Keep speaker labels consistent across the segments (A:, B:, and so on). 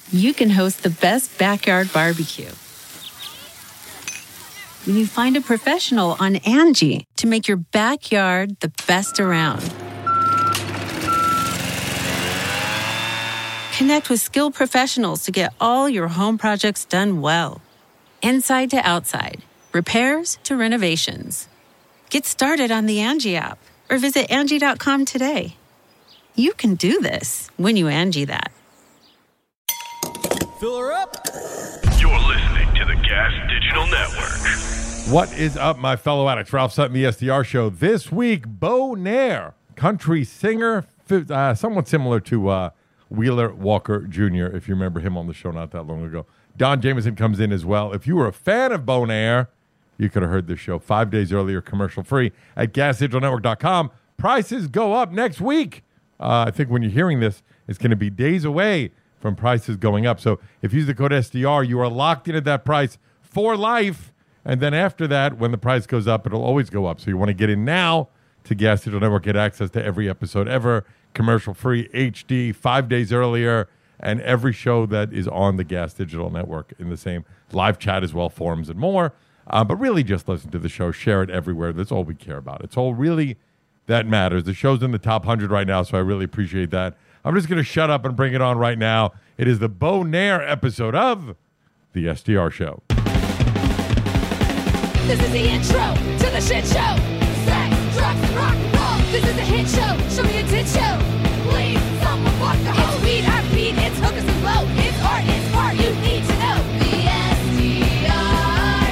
A: you can host the best backyard barbecue. When you find a professional on Angie to make your backyard the best around. Connect with skilled professionals to get all your home projects done well. Inside to outside, repairs to renovations. Get started on the Angie app or visit Angie.com today. You can do this when you Angie that.
B: Fill her up.
C: You're listening to the Gas Digital Network.
D: What is up, my fellow addicts? Ralph Sutton, the SDR Show. This week, Bo Nair, country singer, somewhat similar to Wheeler Walker Jr., if you remember him on the show not that long ago. Don Jamieson comes in as well. If you were a fan of Bo Nair, you could have heard this show 5 days earlier, commercial-free, at GasDigitalNetwork.com. Prices go up next week. I think when you're hearing this, it's going to be days away from prices going up. So if you use the code SDR, you are locked in at that price for life. And then after that, when the price goes up, it'll always go up. So you want to get in now to Gas Digital Network, get access to every episode ever, commercial-free, HD, 5 days earlier, and every show that is on the Gas Digital Network in the same live chat as well, forums and more. But really just listen to the show, share it everywhere. That's all we care about. It's all really that matters. The show's in the top 100 right now, so I really appreciate that. I'm just going to shut up and bring it on right now. It is the Bo Nair episode of the SDR Show.
E: This is the intro to the shit show. Sex, drugs, and rock and roll. This is a hit show. Show me a tit show. Please, someone walk the hole. It's weed, I beat, it's hookers and blow. It's art, you need to know. The SDR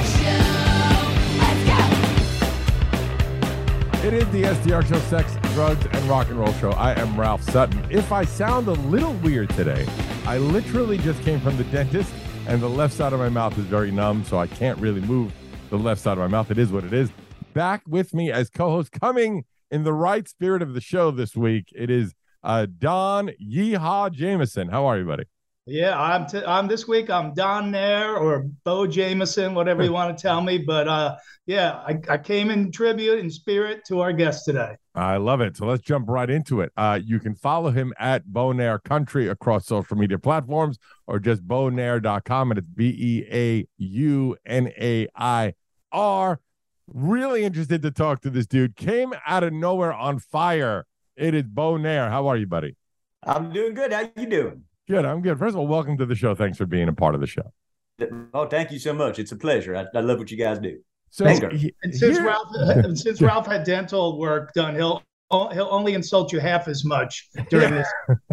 E: Show. Let's go.
D: It is the SDR Show, Sex, Drugs, and Rock and Roll Show. I am Ralph Sutton. If I sound a little weird today, I literally just came from the dentist, and the left side of my mouth is very numb, so I can't really move the left side of my mouth. It is what it is. Back with me as co-host, coming in the right spirit of the show this week, it is Don Yeehaw Jamieson. How are you, buddy?
F: Yeah, I'm this week. I'm Don Nair or Bo Jamieson, whatever you want to tell me. But I came in tribute in spirit to our guest today.
D: I love it. So let's jump right into it. You can follow him at Bo Nair Country across social media platforms, or just bonair.com, and it's BeauNair. Really interested to talk to this dude. Came out of nowhere on fire. It is Bo Nair. How are you, buddy?
G: I'm doing good. How you doing?
D: Good. I'm good. First of all, welcome to the show. Thanks for being a part of the show.
G: Oh, thank you so much. It's a pleasure. I love what you guys do.
D: So,
F: since Ralph had dental work done, he'll only insult you half as much during this.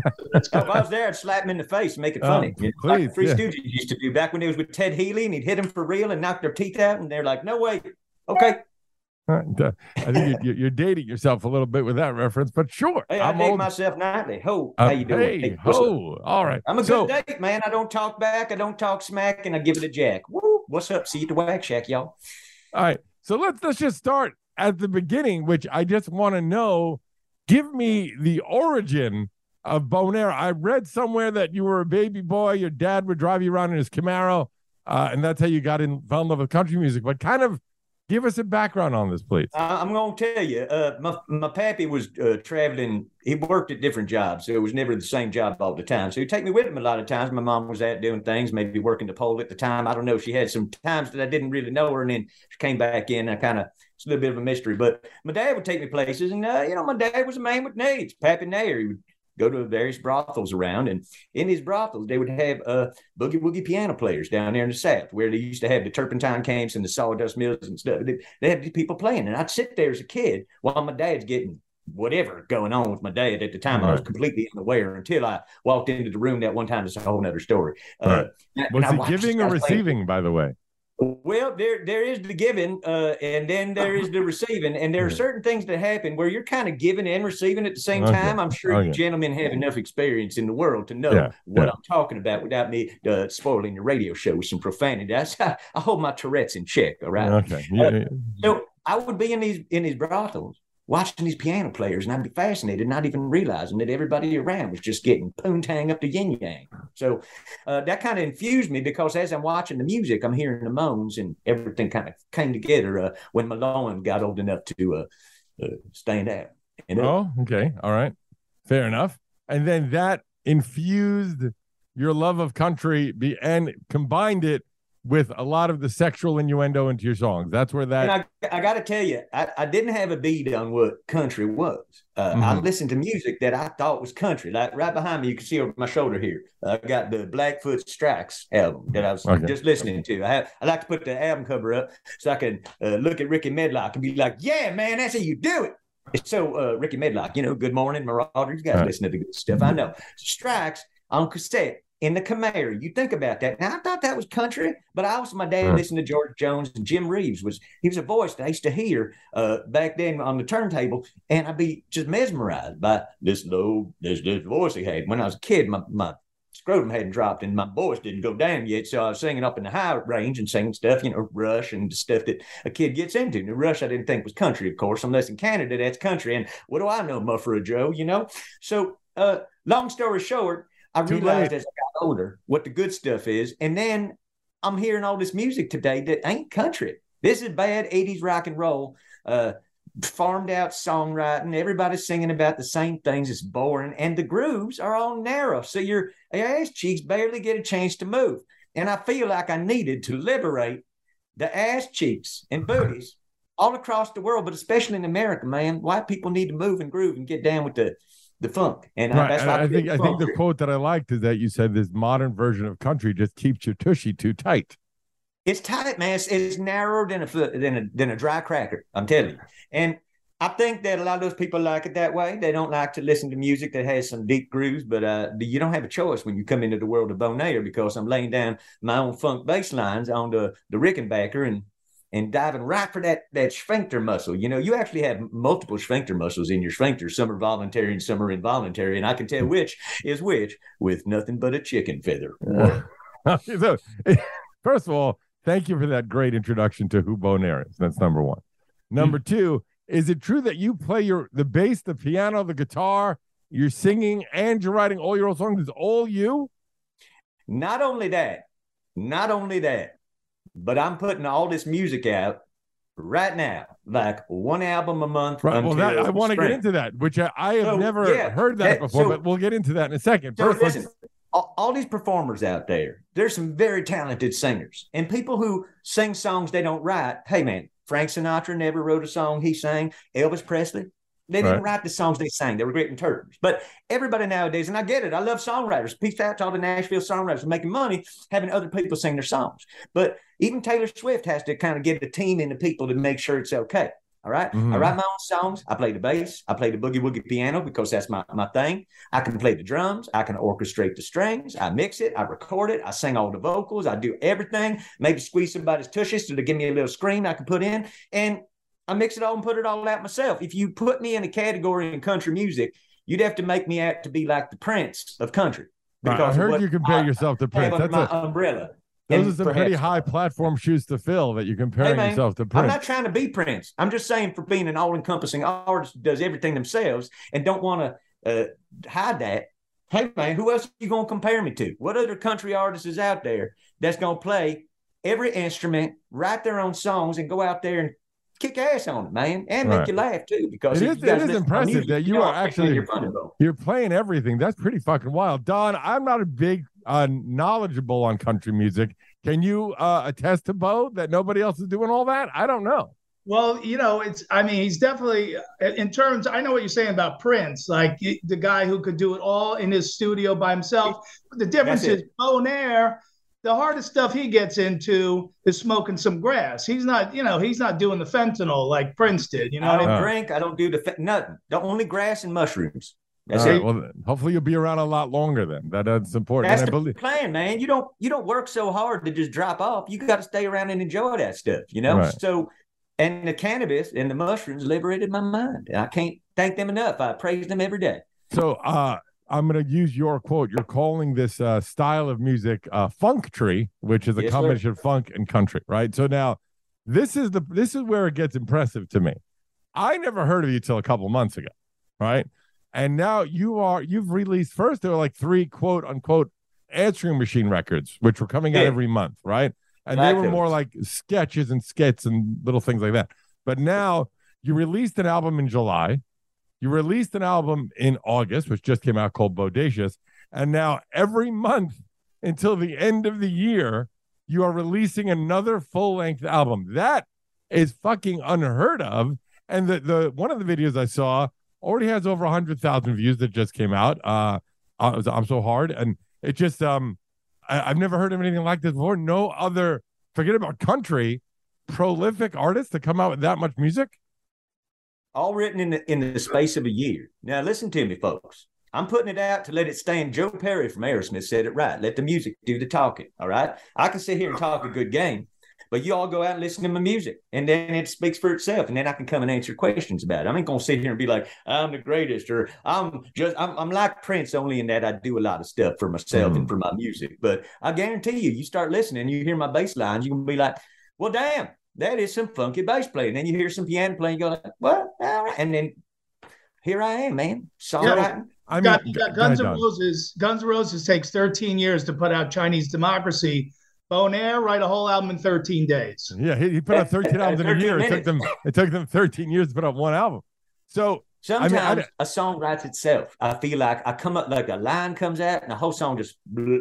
G: If I was there, I'd slap him in the face and make it funny.
D: Please,
G: like the Three Stooges used to do back when he was with Ted Healy, and he'd hit him for real and knock their teeth out, and they're like, "No way, okay."
D: I think you're dating yourself a little bit with that reference, but sure.
G: Hey, I date myself nightly. Ho, how you doing?
D: Hey, ho. All right.
G: I'm a good date, man. I don't talk back. I don't talk smack, and I give it a jack. Woo! What's up? See you at the Wag Shack, y'all.
D: All right. So let's just start at the beginning, which I just want to know. Give me the origin of Bo Nair. I read somewhere that you were a baby boy. Your dad would drive you around in his Camaro, and that's how you fell in love with country music. But kind of give us a background on this, please.
G: I'm going to tell you, my pappy was traveling. He worked at different jobs, so it was never the same job all the time. So he'd take me with him a lot of times. My mom was out doing things, maybe working the pole at the time. I don't know. She had some times that I didn't really know her, and then she came back in. It's a little bit of a mystery. But my dad would take me places, and, my dad was a man with needs, Pappy Nair. He would go to various brothels around, and in these brothels, they would have boogie woogie piano players down there in the South, where they used to have the turpentine camps and the sawdust mills and stuff. They had people playing, and I'd sit there as a kid while my dad's getting whatever going on with my dad at the time. Right. I was completely unaware until I walked into the room that one time. It's a whole nother story.
D: Right. Was he giving or receiving, by the way?
G: Well, there is the giving, and then there is the receiving, and there are certain things that happen where you're kind of giving and receiving at the same time. I'm sure you gentlemen have enough experience in the world to know what I'm talking about without me spoiling your radio show with some profanity. I hold my Tourette's in check, all right?
D: Okay.
G: So I would be in these brothels watching these piano players, and I'd be fascinated, not even realizing that everybody around was just getting poontang up to yin yang. So that kind of infused me, because as I'm watching the music, I'm hearing the moans, and everything kind of came together when Malone got old enough to stand out.
D: Oh, okay. All right. Fair enough. And then that infused your love of country and combined it with a lot of the sexual innuendo into your songs. That's where that.
G: And I got to tell you, I didn't have a beat on what country was. I listened to music that I thought was country. Like right behind me, you can see over my shoulder here. I got the Blackfoot Strikes album that I was just listening to. I like to put the album cover up so I can look at Ricky Medlock and be like, yeah, man, that's how you do it. So Ricky Medlock, Good Morning, Marauder. You guys listen to the good stuff. I know. Strikes on cassette. In the Camaro, you think about that. Now I thought that was country, but my dad listened to George Jones, and Jim Reeves was a voice that I used to hear back then on the turntable, and I'd be just mesmerized by this voice he had. When I was a kid, my scrotum hadn't dropped and my voice didn't go down yet, so I was singing up in the high range and singing stuff, Rush and stuff that a kid gets into. And Rush I didn't think was country, of course, unless in Canada that's country. And what do I know, Muffler Joe? So long story short. I realized as I got older what the good stuff is. And then I'm hearing all this music today that ain't country. This is bad 80s rock and roll, farmed out songwriting. Everybody's singing about the same things. It's boring. And the grooves are all narrow. So your ass cheeks barely get a chance to move. And I feel like I needed to liberate the ass cheeks and booties all across the world, but especially in America, man. White people need to move and groove and get down with the funk. And that's why
D: I think the quote that I liked is that you said this modern version of country just keeps your tushy too tight.
G: It's tight, man. It's narrower than a dry cracker, I'm telling you. And I think that a lot of those people like it that way. They don't like to listen to music that has some deep grooves, but you don't have a choice when you come into the world of Bonaire, because I'm laying down my own funk bass lines on the Rickenbacker and diving right for that sphincter muscle. You actually have multiple sphincter muscles in your sphincter. Some are voluntary and some are involuntary. And I can tell which is which with nothing but a chicken feather.
D: So, first of all, thank you for that great introduction to who Bonaire is. That's number one. Number two, is it true that you play the bass, the piano, the guitar, you're singing, and you're writing all your own songs? It's all you?
G: Not only that, but I'm putting all this music out right now, like one album a month.
D: Right. Well, I want to get into that, which I have never heard that before, but we'll get into that in a second.
G: So listen, all these performers out there, there's some very talented singers and people who sing songs they don't write. Hey, man, Frank Sinatra never wrote a song he sang. Elvis Presley, they didn't write the songs they sang. They were great interpreters. But everybody nowadays, and I get it, I love songwriters. Peace out to all the Nashville songwriters making money, having other people sing their songs. But even Taylor Swift has to kind of get a team into people to make sure it's okay. All right. I write my own songs. I play the bass. I play the boogie woogie piano because that's my thing. I can play the drums. I can orchestrate the strings. I mix it. I record it. I sing all the vocals. I do everything. Maybe squeeze somebody's tushes to give me a little scream I can put in. And I mix it all and put it all out myself. If you put me in a category in country music, you'd have to make me out to be like the Prince of country.
D: Because I heard you compare yourself to Prince.
G: That's my umbrella.
D: Those are some pretty high platform shoes to fill that you're comparing yourself to Prince.
G: I'm not trying to be Prince. I'm just saying, for being an all-encompassing artist who does everything themselves and don't want to hide that. Hey, man, who else are you going to compare me to? What other country artist is out there that's going to play every instrument, write their own songs, and go out there and kick ass on it, man, and make you laugh too? Because
D: it is impressive that you are actually you're playing everything. That's pretty fucking wild. Don, I'm not a big knowledgeable on country music. Can you attest to Bo that nobody else is doing all that? I don't know.
F: Well, he's definitely, in terms, I know what you're saying about Prince, like the guy who could do it all in his studio by himself. But the difference is Bonaire, the hardest stuff he gets into is smoking some grass. He's not doing the fentanyl like Prince did.
G: I don't drink. I don't do nothing. The only grass and mushrooms. That's
D: it. Well, hopefully you'll be around a lot longer then. That's important.
G: That's the plan, man. You don't work so hard to just drop off. You got to stay around and enjoy that stuff, Right. So, and the cannabis and the mushrooms liberated my mind. And I can't thank them enough. I praise them every day.
D: So, I'm going to use your quote. You're calling this style of music funk tree, which is a combination of funk and country, right? So now this is where it gets impressive to me. I never heard of you till a couple months ago, right? And now you've released, first there were like 3 quote unquote answering machine records, which were coming out every month, right? And they were more like sketches and skits and little things like that. But now you released an album in July. You released an album in August, which just came out, called Bodacious. And now every month until the end of the year, you are releasing another full-length album. That is fucking unheard of. And the one of the videos I saw already has over 100,000 views that just came out. I'm So Hard. And it just, I've never heard of anything like this before. No other, forget about country, prolific artists to come out with that much music.
G: All written in the space of a year. Now, listen to me, folks. I'm putting it out to let it stand. Joe Perry from Aerosmith said it right. Let the music do the talking, all right? I can sit here and talk a good game, but you all go out and listen to my music, and then it speaks for itself, and then I can come and answer questions about it. I ain't going to sit here and be like, I'm the greatest, or I'm like Prince, only in that I do a lot of stuff for myself and for my music. But I guarantee you start listening, you hear my bass lines, you're going to be like, well, damn, that is some funky bass playing. And then you hear some piano playing, you go like, what? And then here I am, man. Songwriting.
F: You got Guns N' Roses. Guns N' Roses takes 13 years to put out Chinese Democracy. Bonaire write a whole album in 13 days.
D: Yeah, he put out 13 albums in a year. It took them 13 years to put out one album. So
G: sometimes a song writes itself. I feel like I come up like a line comes out and the whole song just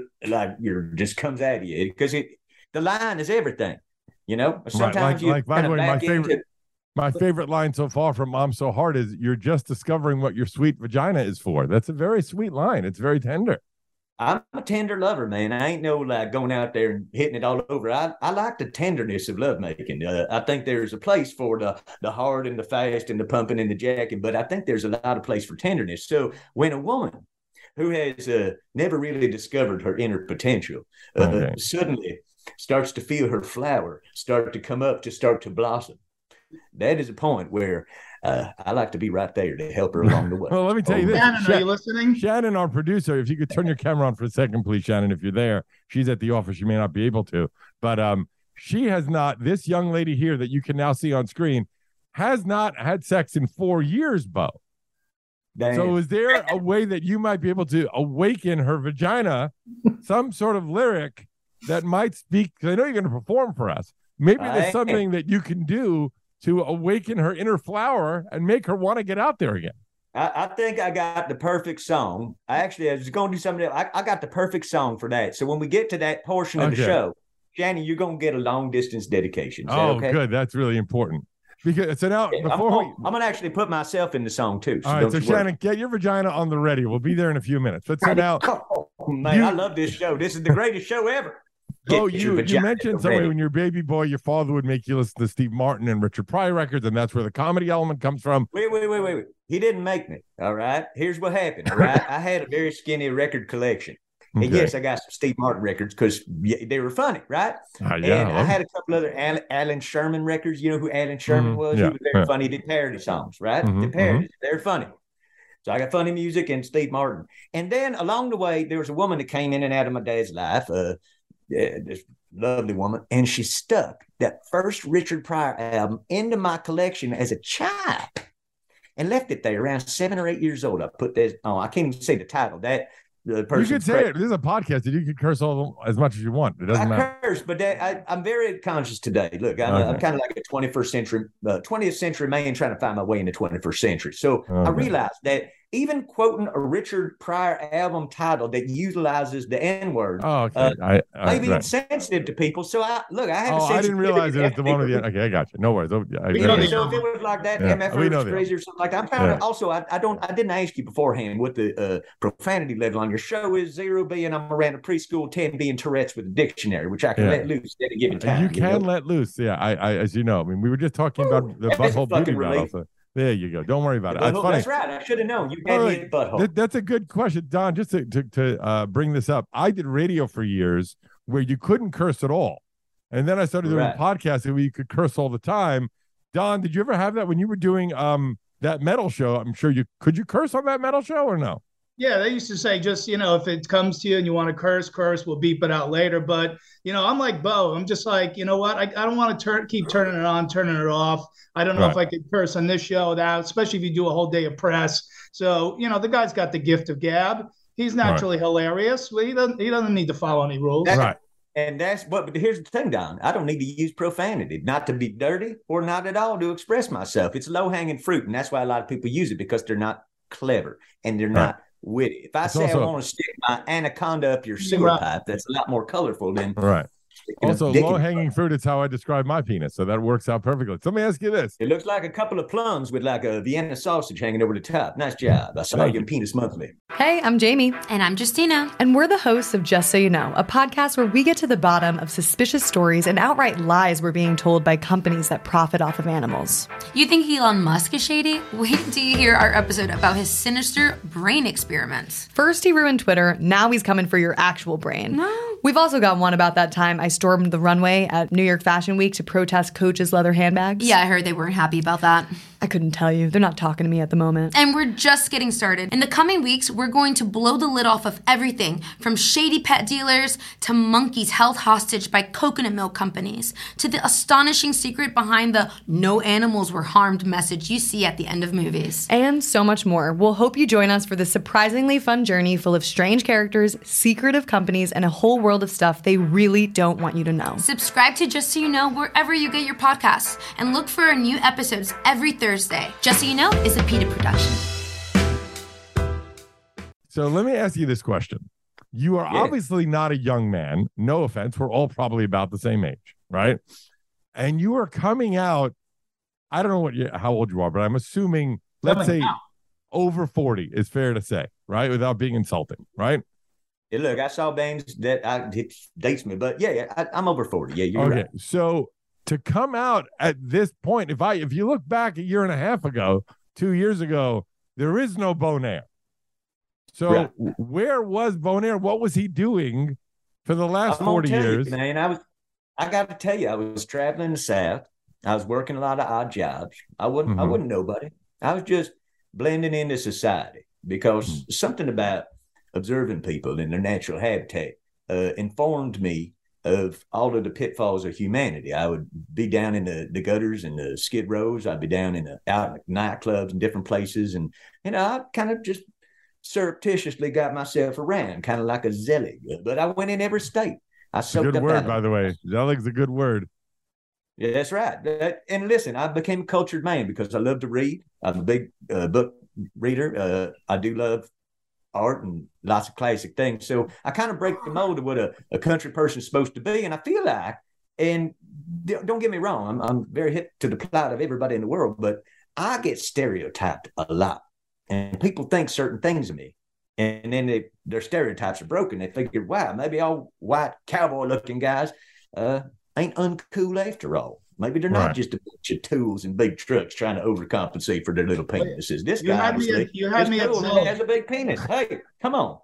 G: comes out of you because the line is everything. You know, sometimes
D: by the way, my favorite line so far from I'm So Hard is you're just discovering what your sweet vagina is for. That's a very sweet line. It's very tender.
G: I'm a tender lover, man. I ain't no like going out there and hitting it all over. I like the tenderness of lovemaking. I think there's a place for the hard and the fast and the pumping and the jacking, but I think there's a lot of place for tenderness. So when a woman who has never really discovered her inner potential suddenly starts to feel her flower start to come up, to start to blossom, that is a point where I like to be right there to help her along the way.
D: Well, let me tell you this.
F: Shannon, are you listening?
D: Shannon, our producer, if you could turn your camera on for a second, please, Shannon, if you're there. She's at the office. She may not be able to. But she has not, this young lady here that you can now see on screen, has not had sex in 4 years, Bo. Damn. So is there a way that you might be able to awaken her vagina, some sort of lyric that might speak? Because I know you're going to perform for us. Maybe there's something that you can do to awaken her inner flower and make her want to get out there again.
G: I think I got the perfect song. I was going to do something else. I got the perfect song for that. So when we get to that portion of the show, Shannon, you're going to get a long distance dedication. Is that okay?
D: Good. That's really important. Because so now
G: I'm going to actually put myself in the song too.
D: So all right. So Shannon, get your vagina on the ready. We'll be there in a few minutes. But so now,
G: man, I love this show. This is the greatest show ever.
D: Oh, you mentioned somewhere when you're a baby boy, your father would make you listen to Steve Martin and Richard Pryor records, and that's where the comedy element comes from.
G: Wait. He didn't make me. All right. Here's what happened. All right. I had a very skinny record collection. And yes, I got some Steve Martin records because they were funny, right? And I had a couple other Alan Sherman records. You know who Alan Sherman was? He was very funny. He did parody songs, right? The parodies, they're funny. So I got funny music and Steve Martin. And then along the way, there was a woman that came in and out of my dad's life. This lovely woman, and she stuck that first Richard Pryor album into my collection as a child and left it there around 7 or 8 years old. I put that I can't even say the title. That the person.
D: You could say it. This is a podcast, and you can curse all as much as you want. It doesn't matter.
G: I curse, but I'm very conscious today. Look, I'm kind of like a 20th century man trying to find my way in the 21st century. So I realized that even quoting a Richard Pryor album title that utilizes the N-word, maybe insensitive to people. So I had to say,
D: I didn't realize it was the one of the. Okay, I got you. No worries.
G: So if it was like that, MFR was crazy or something like that. I'm trying to also. I didn't ask you beforehand what the profanity level on your show is. 0 being I'm around a preschool, 10 being Tourette's with a dictionary, which I can let loose at a given time.
D: You can let loose. Yeah, I as you know. I mean, we were just talking about the butthole beauty battle. So. There you go. Don't worry about it. That's funny.
G: That's right. I should have known. You had me at butthole.
D: That's a good question, Don. Just to bring this up, I did radio for years where you couldn't curse at all, and then I started doing podcasts where you could curse all the time. Don, did you ever have that when you were doing that metal show? I'm sure could you curse on that metal show or no?
F: Yeah, they used to say just, if it comes to you and you want to curse, we'll beep it out later. But, I'm like Bo. I'm just like, you know what? I don't want to keep turning it on, turning it off. I don't know if I could curse on this show, that, especially if you do a whole day of press. So, the guy's got the gift of gab. He's naturally hilarious. Well, he doesn't need to follow any rules.
G: And but here's the thing, Don. I don't need to use profanity, not to be dirty or not at all to express myself. It's low-hanging fruit. And that's why a lot of people use it, because they're not clever and they're not witty. If I say I want to stick my anaconda up your sewer pipe, that's a lot more colorful than
D: right. Also, low-hanging fruit is how I describe my penis, so that works out perfectly. So let me ask you this.
G: It looks like a couple of plums with like a Vienna sausage hanging over the top. Nice job. I saw your penis monthly.
B: Hey, I'm Jamie.
H: And I'm Justina.
B: And we're the hosts of Just So You Know, a podcast where we get to the bottom of suspicious stories and outright lies we're being told by companies that profit off of animals.
H: You think Elon Musk is shady? Wait till you hear our episode about his sinister brain experiments.
B: First he ruined Twitter, now he's coming for your actual brain.
H: No.
B: We've also got one about that time I stormed the runway at New York Fashion Week to protest Coach's leather handbags.
H: Yeah, I heard they weren't happy about that.
B: I couldn't tell you. They're not talking to me at the moment.
H: And we're just getting started. In the coming weeks, we're going to blow the lid off of everything from shady pet dealers to monkeys held hostage by coconut milk companies to the astonishing secret behind the no animals were harmed message you see at the end of movies.
B: And so much more. We'll hope you join us for this surprisingly fun journey full of strange characters, secretive companies, and a whole world of stuff they really don't want you to know.
H: Subscribe to Just So You Know wherever you get your podcasts and look for our new episodes every Thursday. Just So You Know is a PETA production.
D: So let me ask you this question. You are obviously not a young man. No offense. We're all probably about the same age, right? And you are coming out, I don't know how old you are, but I'm assuming, let's say over 40 is fair to say, right? Without being insulting, right?
G: Yeah, look, I saw bangs that it dates me, but I'm over 40. Yeah, you're right.
D: So to come out at this point, if you look back a year and a half ago, 2 years ago, there is no Bonaire. So where was Bonaire? What was he doing for the last 40 years?
G: You, man, I got to tell you, I was traveling the South. I was working a lot of odd jobs. I wasn't nobody. I was just blending into society because something about observing people in their natural habitat informed me of all of the pitfalls of humanity. I would be down in the gutters and the skid rows. I'd be down out in nightclubs and different places. And, I kind of just surreptitiously got myself around, kind of like a Zelig. But I went in every state. I soaked up.
D: Good word, by the way. Zelig's a good word.
G: Yeah, that's right. And listen, I became a cultured man because I love to read. I'm a big book reader. I do love art and lots of classic things. So I kind of break the mold of what a country person is supposed to be. And I feel like, and don't get me wrong, I'm very hip to the plight of everybody in the world, but I get stereotyped a lot. And people think certain things of me. And then their stereotypes are broken. They figure, wow, maybe all white cowboy-looking guys ain't uncool after all. Maybe they're not just a bunch of tools and big trucks trying to overcompensate for their little penises. This guy has a big penis. Hey, come on.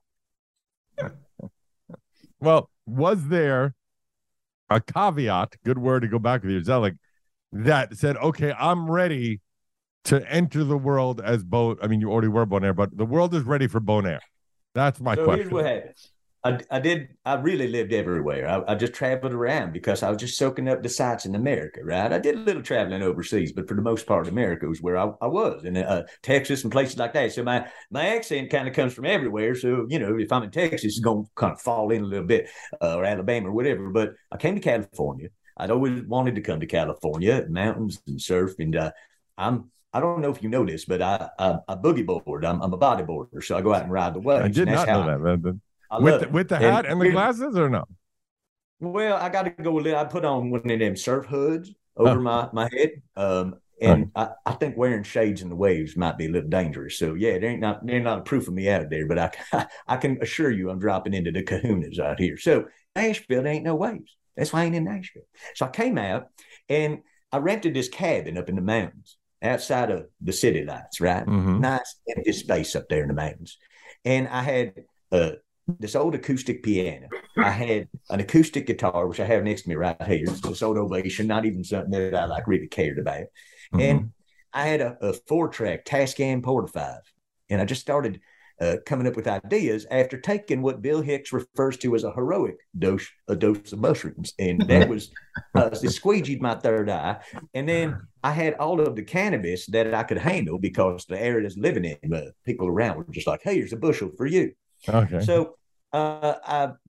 D: Well, was there a caveat, good word to go back with your Zelig, that said, okay, I'm ready to enter the world as you already were Bonaire, but the world is ready for Bonaire. That's my question.
G: Here's what happened. I really lived everywhere. I just traveled around because I was just soaking up the sights in America, right? I did a little traveling overseas, but for the most part, America was where I was, and Texas and places like that. So my accent kind of comes from everywhere. So, if I'm in Texas, it's going to kind of fall in a little bit, or Alabama or whatever. But I came to California. I'd always wanted to come to California, mountains and surf. And I don't know if you know this, but I boogie board. I'm a bodyboarder, so I go out and ride the waves.
D: I did not know that, man. With the hat and the glasses, or no?
G: Well, I got to go with it. I put on one of them surf hoods over my head, and I think wearing shades in the waves might be a little dangerous. So yeah, there ain't not a proof of me out there, but I can assure you I'm dropping into the kahunas out here. So Nashville, there ain't no waves. That's why I ain't in Nashville. So I came out and I rented this cabin up in the mountains outside of the city lights, right? Mm-hmm. Nice empty space up there in the mountains, and I had this old acoustic piano. I had an acoustic guitar, which I have next to me right here. It's this old Ovation, not even something that I really cared about. Mm-hmm. And I had a 4-track Tascam Porta 5. And I just started coming up with ideas after taking what Bill Hicks refers to as a heroic dose of mushrooms. And that was it squeegeed my third eye. And then I had all of the cannabis that I could handle because the area that's living in, people around were just like, hey, here's a bushel for you.
D: Okay.
G: So I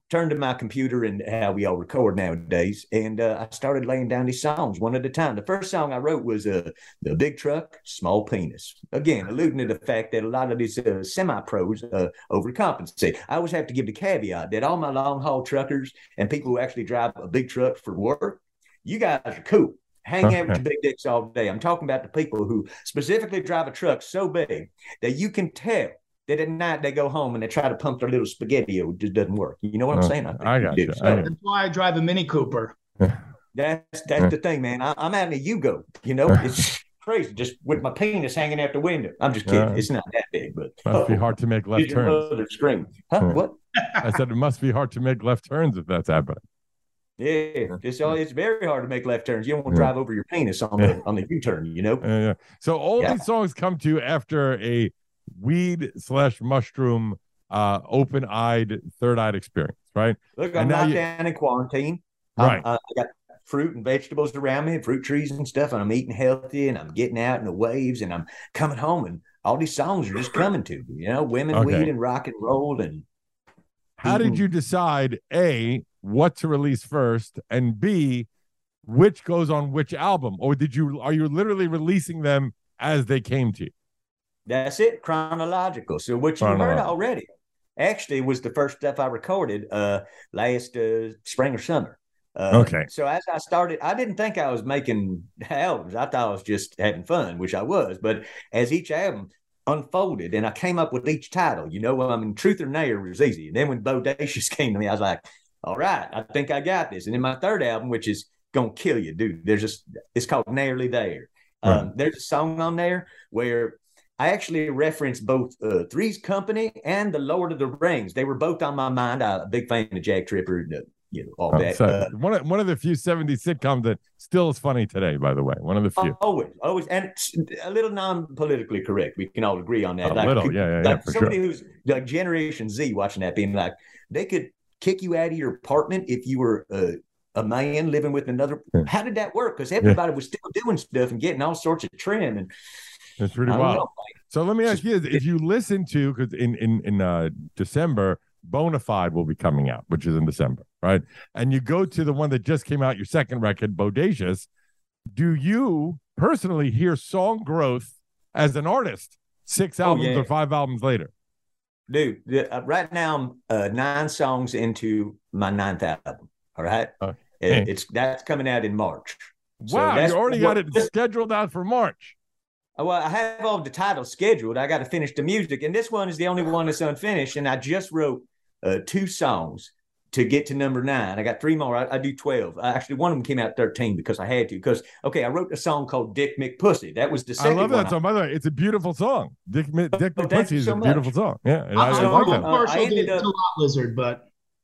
G: turned to my computer and how we all record nowadays, and I started laying down these songs one at a time. The first song I wrote was "The Big Truck, Small Penis." Again, alluding to the fact that a lot of these semi-pros overcompensate. I always have to give the caveat that all my long-haul truckers and people who actually drive a big truck for work, you guys are cool. Hang out with your big dicks all day. I'm talking about the people who specifically drive a truck so big that you can tell that at night they go home and they try to pump their little spaghetti. It just doesn't work. You know what I'm saying?
D: I got you.
F: That's why I drive a Mini Cooper.
G: That's the thing, man. I'm out in a Yugo. You know, it's crazy. Just with my penis hanging out the window. I'm just kidding. It's not that big, but
D: must be hard to make left turns.
G: Huh? What?
D: I said it must be hard to make left turns if that's happening.
G: Yeah, it's very hard to make left turns. You don't want to drive over your penis on the U-turn, you know?
D: Yeah. So all these songs come to you after a weed/mushroom, open-eyed, third-eyed experience, right?
G: Look, I'm locked down in quarantine.
D: Right.
G: I got fruit and vegetables around me, fruit trees and stuff, and I'm eating healthy, and I'm getting out in the waves, and I'm coming home, and all these songs are just coming to me, you know, women, weed, and rock and roll. And
D: how did you decide, A, what to release first, and B, which goes on which album? Or are you literally releasing them as they came to you?
G: That's it, chronological. So what you heard already actually was the first stuff I recorded last spring or summer.
D: Okay.
G: So as I started, I didn't think I was making albums. I thought I was just having fun, which I was. But as each album unfolded and I came up with each title, you know, I mean, Truth or Nair was easy. And then when Bodacious came to me, I was like, all right, I think I got this. And then my third album, which is going to kill you, dude, it's called Nearly There. There's a song on there where I actually referenced both Three's Company and The Lord of the Rings. They were both on my mind. I'm a big fan of Jack Tripper, you know, all that.
D: So one of the few 70s sitcoms that still is funny today, by the way. One of the few.
G: Always. And it's a little non-politically correct. We can all agree on that.
D: A little, yeah. For
G: somebody
D: sure.
G: Who's like Generation Z watching that being like, they could kick you out of your apartment if you were a man living with another. How did that work? Because everybody was still doing stuff and getting all sorts of trim. And
D: it's pretty wild. So let me ask you, if you listen to, because in December, Bonafide will be coming out, which is in December, right? And you go to the one that just came out, your second record, Bodacious. Do you personally hear song growth as an artist 6 albums or 5 albums later?
G: Dude, right now I'm 9 songs into my 9th album. All right, that's coming out in March.
D: Wow, you already got it scheduled out for March.
G: Well, I have all the titles scheduled. I got to finish the music, and this one is the only one that's unfinished. And I just wrote 2 songs to get to number 9. I got 3 more. I do 12. Actually, one of them came out 13 because I had to. Because I wrote a song called "Dick McPussy." That was the second.
D: I love that song. By the way, it's a beautiful song. Dick McPussy is a beautiful song. Yeah, and I like that.
F: I ended up Lizard, but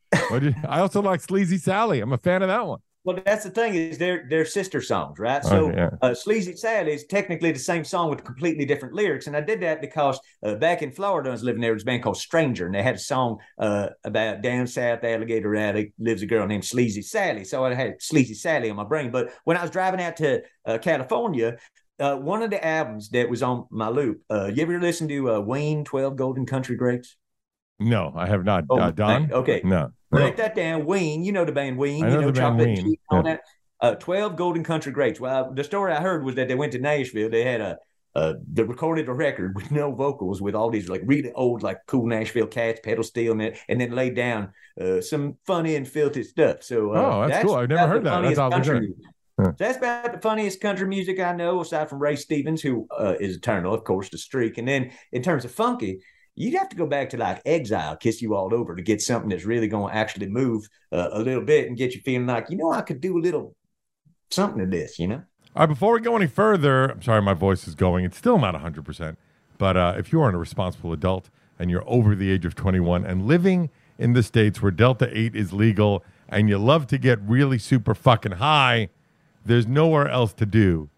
D: I also like Sleazy Sally. I'm a fan of that one.
G: Well, that's the thing is they're sister songs, right? So Sleazy Sally is technically the same song with completely different lyrics. And I did that because back in Florida, I was living there, there was a band called Stranger, and they had a song about down south Alligator Alley lives a girl named Sleazy Sally. So I had Sleazy Sally on my brain. But when I was driving out to California, one of the albums that was on my loop, you ever listen to Ween, 12 Golden Country Grapes?
D: No, I have not. Don?
G: Okay.
D: No.
G: Write that down. Ween, you know the band Ween.
D: I know the band
G: chocolate
D: Ween.
G: And cheese and all that. 12 Golden Country Grapes. Well, the story I heard was that they went to Nashville. They had they recorded a record with no vocals with all these like really old, like cool Nashville cats, pedal steel, and then laid down some funny and filthy stuff. So
D: that's cool. I've never heard that. That's all
G: country. So that's about the funniest country music I know, aside from Ray Stevens, who is eternal, of course, the streak. And then in terms of funky, you'd have to go back to like Exile, Kiss You All Over to get something that's really going to actually move a little bit and get you feeling like, I could do a little something to this,
D: All right, before we go any further, I'm sorry my voice is going. It's still not 100%. But if you are a responsible adult and you're over the age of 21 and living in the states where Delta 8 is legal and you love to get really super fucking high, there's nowhere else to do.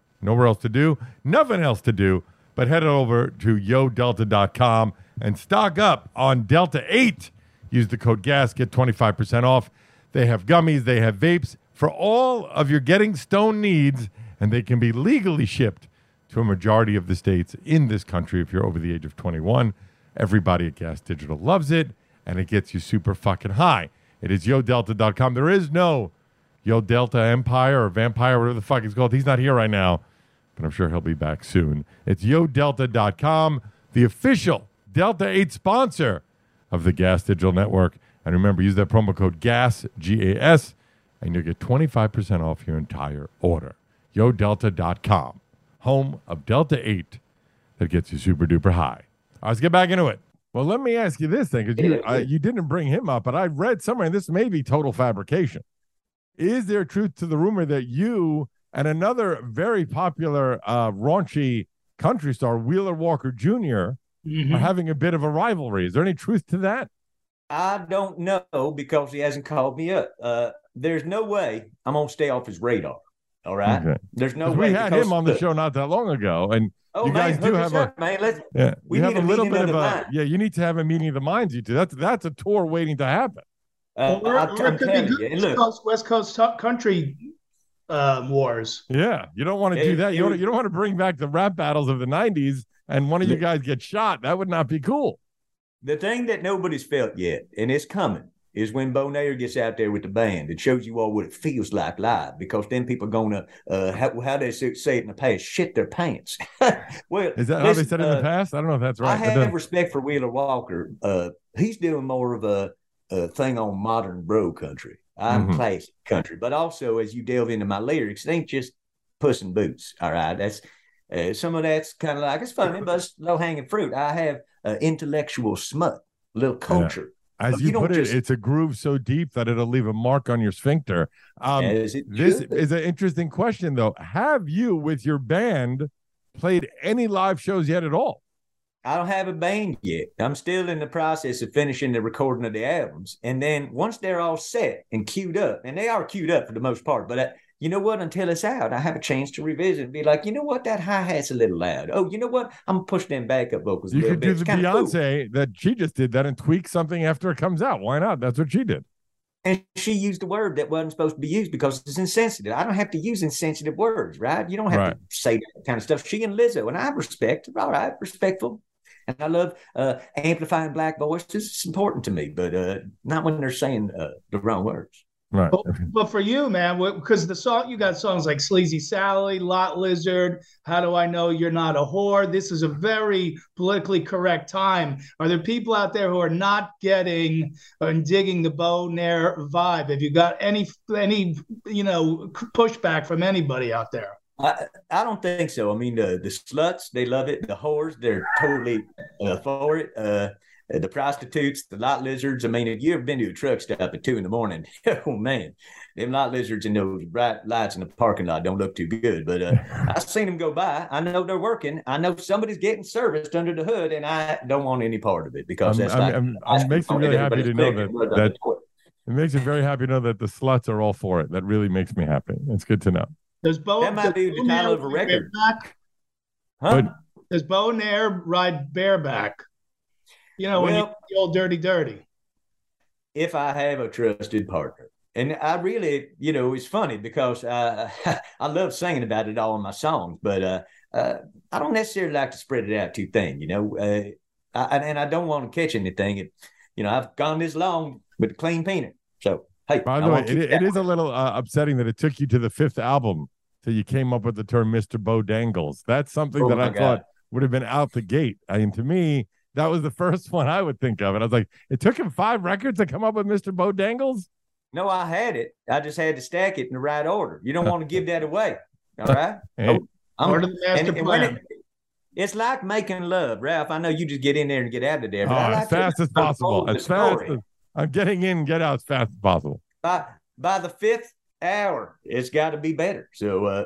D: Nothing else to do, but head over to yodelta.com and stock up on Delta 8. Use the code GAS, get 25% off. They have gummies, they have vapes for all of your getting stoned needs, and they can be legally shipped to a majority of the states in this country if you're over the age of 21. Everybody at Gas Digital loves it, and it gets you super fucking high. It is YoDelta.com. There is no Yo Delta Empire or Vampire, whatever the fuck he's called. He's not here right now, but I'm sure he'll be back soon. It's YoDelta.com, the official Delta 8 sponsor of the Gas Digital Network. And remember, use that promo code GAS, G-A-S, and you'll get 25% off your entire order. YoDelta.com, home of Delta 8 that gets you super duper high. All right, let's get back into it. Well, let me ask you this thing, because you didn't bring him up, but I read somewhere, and this may be total fabrication. Is there truth to the rumor that you and another very popular raunchy country star, Wheeler Walker Jr., are having a bit of a rivalry? Is there any truth to that?
G: I don't know, because he hasn't called me up. There's no way I'm going to stay off his radar. All right. Okay. There's no way.
D: We had him on the show not that long ago, and you guys do have we have a little bit of a you need to have a meeting of the minds. You two. That's a tour waiting to happen.
F: Or it could be West Coast country wars.
D: Yeah, you don't want to do that. You don't want to bring back the rap battles of the '90s, and one of you guys gets shot. That would not be cool.
G: The thing that nobody's felt yet, and it's coming, is when Bonaire gets out there with the band. It shows you all what it feels like live, because then people are going to, how they say it in the past, shit their pants. Well,
D: is that how they said it in the past? I don't know if that's right.
G: I have respect for Wheeler Walker. He's doing more of a thing on modern bro country. I'm classic country. But also, as you delve into my lyrics, it ain't just Puss in Boots. All right. That's some of that's kind of like, it's funny, but it's low-hanging fruit. I have intellectual smut, a little culture.
D: Yeah. As you put it, it's a groove so deep that it'll leave a mark on your sphincter. This is an interesting question, though. Have you, with your band, played any live shows yet at all?
G: I don't have a band yet. I'm still in the process of finishing the recording of the albums. And then once they're all set and queued up, and they are queued up for the most part, but you know what? Until it's out, I have a chance to revisit and be like, you know what? That hi-hat's a little loud. Oh, you know what? I'm going to push them backup vocals a little bit.
D: You could do the Beyonce that she just did that and tweak something after it comes out. Why not? That's what she did.
G: And she used a word that wasn't supposed to be used because it's insensitive. I don't have to use insensitive words, right? You don't have to say that kind of stuff. She and Lizzo, and I respect, all right, respectful. And I love amplifying black voices. It's important to me, but not when they're saying the wrong words.
D: Right.
F: But for you, man, because you got songs like Sleazy Sally, Lot Lizard, How Do I Know You're Not a Whore? This is a very politically correct time. Are there people out there who are not getting and digging the Bonaire vibe? Have you got any pushback from anybody out there?
G: I don't think so. I mean, the sluts, they love it. The whores, they're totally for it. The prostitutes, the lot lizards. I mean, if you ever been to a truck stop at 2 a.m, oh man, them lot lizards and those bright lights in the parking lot don't look too good. But I've seen them go by. I know they're working. I know somebody's getting serviced under the hood, and I don't want any part of it because
D: it makes me really happy to know that it makes me very happy to know that the sluts are all for it. That really makes me happy. It's good to know.
G: That might be the title of a record.
F: Huh? Does Bonaire ride bareback? When you the old dirty.
G: If I have a trusted partner. And I really, it's funny because I love singing about it all in my songs, but I don't necessarily like to spread it out too thin, and I don't want to catch anything. I've gone this long with a clean peanut. So, hey.
D: By the way, it is a little upsetting that it took you to the 5th album till you came up with the term Mr. Bo Dangles. That's something that I thought would have been out the gate. I mean, to me, that was the first one I would think of. And I was like, it took him 5 records to come up with Mr. Bo Dangles?
G: No, I had it. I just had to stack it in the right order. You don't want to give that away. All right?
F: Part of the master plan.
G: It's like making love, Ralph. I know you just get in there and get out of there.
D: But as fast as possible. I'm getting in and get out as fast as possible.
G: By the 5th hour, it's got to be better. So,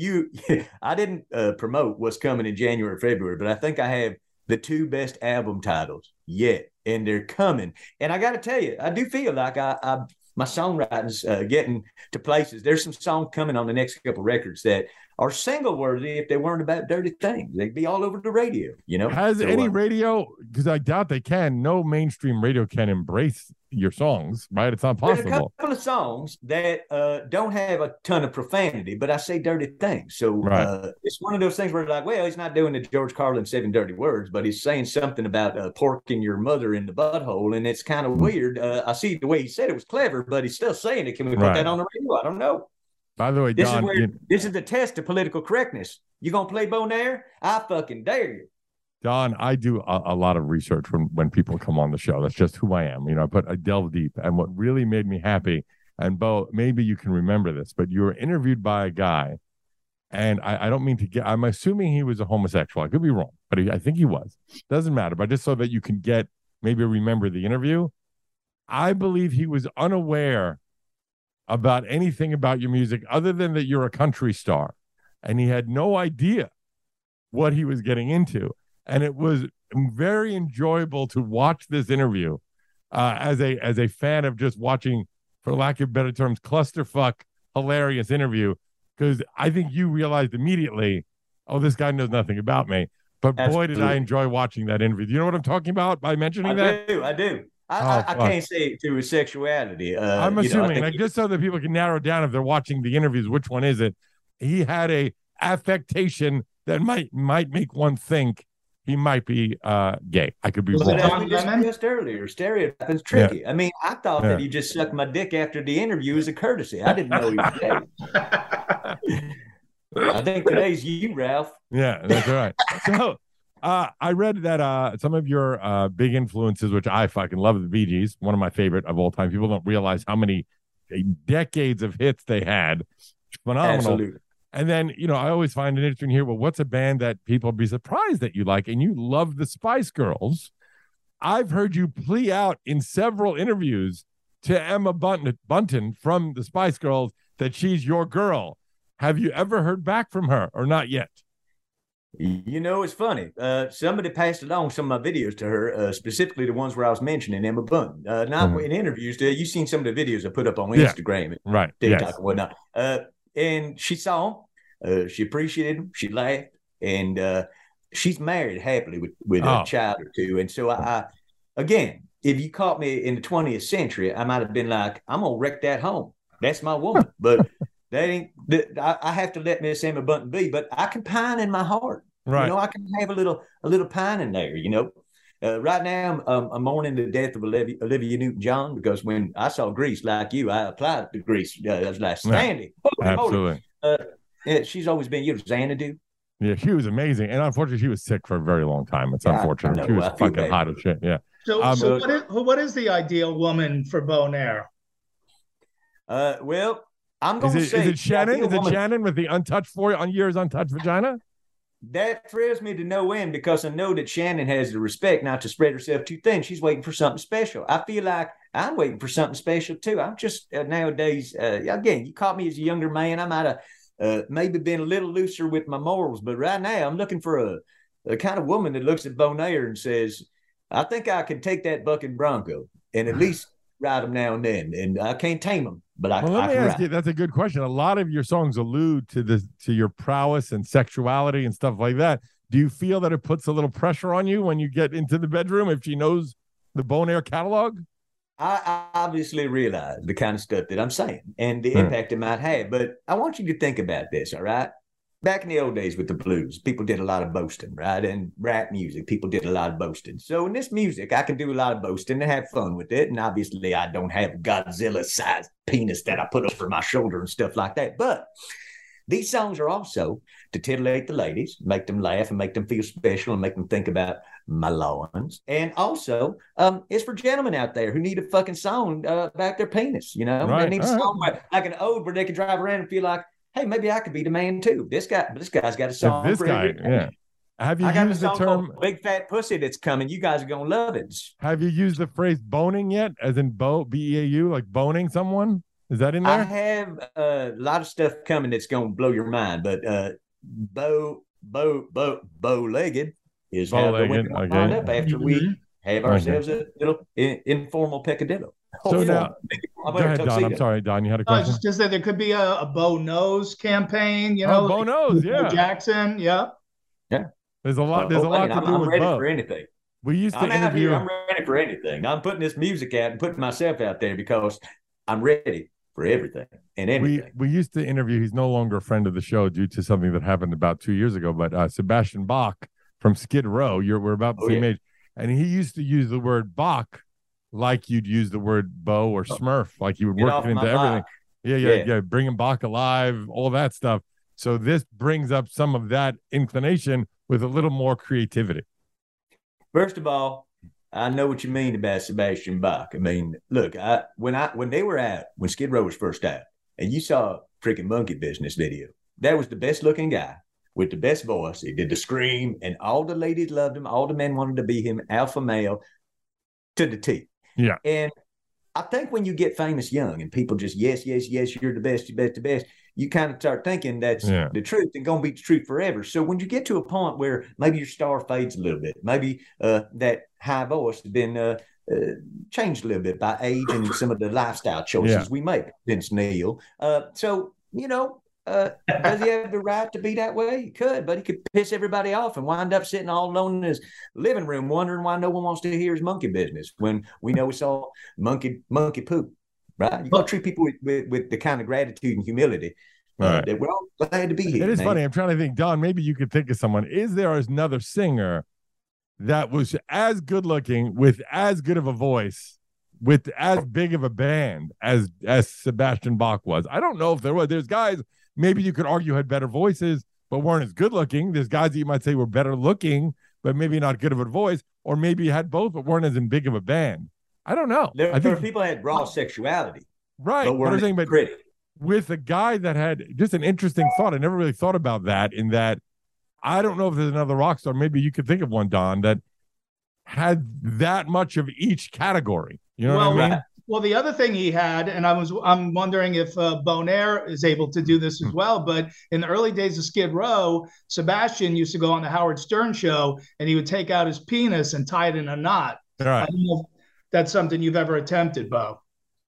G: I didn't promote what's coming in January, February, but I think I have the 2 best album titles yet, and they're coming. And I got to tell you, I do feel like my songwriting's getting to places. There's some songs coming on the next couple records that are single worthy if they weren't about dirty things. They'd be all over the radio,
D: Has any radio, because I doubt they can, no mainstream radio can embrace your songs, right? It's not
G: There's a
D: possible.
G: couple of songs that don't have a ton of profanity, but I say dirty things. So
D: Right.
G: it's one of those things where like, well, he's not doing the George Carlin 7 dirty words, but he's saying something about porking your mother in the butthole, and it's kind of weird. I see the way he said it was clever, but he's still saying it. Can we put
D: Right.
G: that on the radio? I don't know.
D: By the way,
G: This
D: Don,
G: is where this is the test of political correctness. You gonna play Bonaire? I fucking dare you.
D: Don, I do a lot of research when people come on the show. That's just who I am. You know, I delve deep. And what really made me happy, and Bo, maybe you can remember this, but you were interviewed by a guy, and I don't mean to get, I'm assuming he was a homosexual. I could be wrong, but I think he was. Doesn't matter. But just so that you can maybe remember the interview, I believe he was unaware about anything about your music other than that you're a country star. And he had no idea what he was getting into. And it was very enjoyable to watch this interview as a fan of just watching, for lack of better terms, clusterfuck, hilarious interview. Because I think you realized immediately, oh, this guy knows nothing about me. But boy, did I enjoy watching that interview. Do you know what I'm talking about by mentioning that?
G: I do. I can't say it to his sexuality.
D: I'm assuming, just so that people can narrow down if they're watching the interviews, which one is it? He had a affectation that might make one think he might be gay. I could be wrong.
G: As we discussed earlier, stereotype is tricky. Yeah. I mean, I thought that he just sucked my dick after the interview as a courtesy. I didn't know he was gay. I think today's you, Ralph.
D: Yeah, that's right. So I read that some of your big influences, which I fucking love, the Bee Gees, one of my favorite of all time. People don't realize how many decades of hits they had. Phenomenal.
G: Absolutely.
D: And then, you know, I always find it interesting here. Well, what's a band that people be surprised that you like? And you love the Spice Girls. I've heard you plea out in several interviews to Emma Bunton from the Spice Girls that she's your girl. Have you ever heard back from her or not yet?
G: You know, it's funny. Somebody passed along some of my videos to her, specifically the ones where I was mentioning Emma Bunton. Not in interviews. You've seen some of the videos I put up on Instagram and
D: right.
G: TikTok and whatnot. And she saw them. She appreciated them. She laughed. And she's married happily with a child or two. And so, again, if you caught me in the 20th century, I might have been like, I'm going to wreck that home. That's my woman. But that ain't. I have to let Miss Emma Bunton be. But I can pine in my heart.
D: Right.
G: You know, I can have a little pine in there, you know. Right now, I'm mourning the death of Olivia Newton-John because when I saw Grease, like you, I applied to Grease. I was like, Sandy.
D: Absolutely.
G: She's always been, Xanadu.
D: Yeah, she was amazing. And unfortunately, she was sick for a very long time. It's unfortunate. She was fucking hot as shit. Yeah.
F: So what is the ideal woman for Bonaire?
G: Well, I'm going to say.
D: Is it Shannon? Is it Shannon with the untouched 4 years untouched vagina?
G: That thrills me to no end because I know that Shannon has the respect not to spread herself too thin. She's waiting for something special. I feel like I'm waiting for something special too. I'm just nowadays, again, you caught me as a younger man. I might have maybe been a little looser with my morals, but right now I'm looking for a kind of woman that looks at Bonaire and says, I think I can take that bucking bronco and at least ride them now and then. And I can't tame them. But let me ask you,
D: that's a good question. A lot of your songs allude to your prowess and sexuality and stuff like that. Do you feel that it puts a little pressure on you when you get into the bedroom if she knows the Bonaire catalog?
G: I obviously realize the kind of stuff that I'm saying and the impact it might have. But I want you to think about this, all right? Back in the old days with the blues, people did a lot of boasting, right? And rap music, people did a lot of boasting. So in this music, I can do a lot of boasting and have fun with it. And obviously, I don't have Godzilla-sized penis that I put over my shoulder and stuff like that. But these songs are also to titillate the ladies, make them laugh and make them feel special and make them think about my lawns. And also, it's for gentlemen out there who need a fucking song about their penis, you know?
D: Right.
G: They need a song like an ode where they can drive around and feel like, hey, maybe I could be the man too. This guy's got a song.
D: Have you used the term
G: "big fat pussy" that's coming? You guys are gonna love it.
D: Have you used the phrase "boning" yet? As in B-E-A-U, like boning someone? Is that in there?
G: I have a lot of stuff coming that's gonna blow your mind. But bow-legged is how the women wind up after we have ourselves a little informal peccadillo.
D: So now, go ahead, Don. I'm sorry, Don. You had a question.
F: Just that there could be a Bo Knows campaign. You know,
D: Bo Knows, yeah.
F: Jackson, yeah.
D: There's a lot. There's a lot to do
G: I'm
D: with
G: ready
D: Bo.
G: for anything.
D: We used to
G: I'm out
D: interview.
G: here. I'm ready for anything. I'm putting this music out and putting myself out there because I'm ready for everything and anything.
D: We used to interview. He's no longer a friend of the show due to something that happened about 2 years ago. But Sebastian Bach from Skid Row, we're about the same age, and he used to use the word Bach like you'd use the word Bo or Smurf, like you would work it into everything. Yeah. Bringing Bach alive, all that stuff. So this brings up some of that inclination with a little more creativity.
G: First of all, I know what you mean about Sebastian Bach. I mean, look, when they were out, when Skid Row was first out, and you saw freaking Monkey Business video, that was the best looking guy with the best voice. He did the scream, and all the ladies loved him. All the men wanted to be him, alpha male to the T.
D: Yeah.
G: And I think when you get famous young and people just, yes, you're the best, the best, you kind of start thinking that's the truth and going to be the truth forever. So when you get to a point where maybe your star fades a little bit, maybe that high voice has been changed a little bit by age and some of the lifestyle choices we make, Vince Neil. So, does he have the right to be that way? He could, but he could piss everybody off and wind up sitting all alone in his living room wondering why no one wants to hear his monkey business when we know it's all monkey poop, right? You got to treat people with the kind of gratitude and humility that we're all glad to be here.
D: It is funny. I'm trying to think, Don, maybe you could think of someone. Is there another singer that was as good looking with as good of a voice with as big of a band as Sebastian Bach was? I don't know if there was. There's guys maybe you could argue had better voices, but weren't as good looking. There's guys that you might say were better looking, but maybe not good of a voice, or maybe had both, but weren't as big of a band. I don't know.
G: I think people had raw sexuality.
D: Right.
G: But we're saying, but
D: with a guy that had just an interesting thought, I never really thought about that, in that I don't know if there's another rock star, maybe you could think of one, Don, that had that much of each category. You know what I mean?
F: Well, the other thing he had, and I'm wondering if Bonaire is able to do this as well, but in the early days of Skid Row, Sebastian used to go on the Howard Stern show, and he would take out his penis and tie it in a knot.
D: Right.
F: I don't know if that's something you've ever attempted, Bo.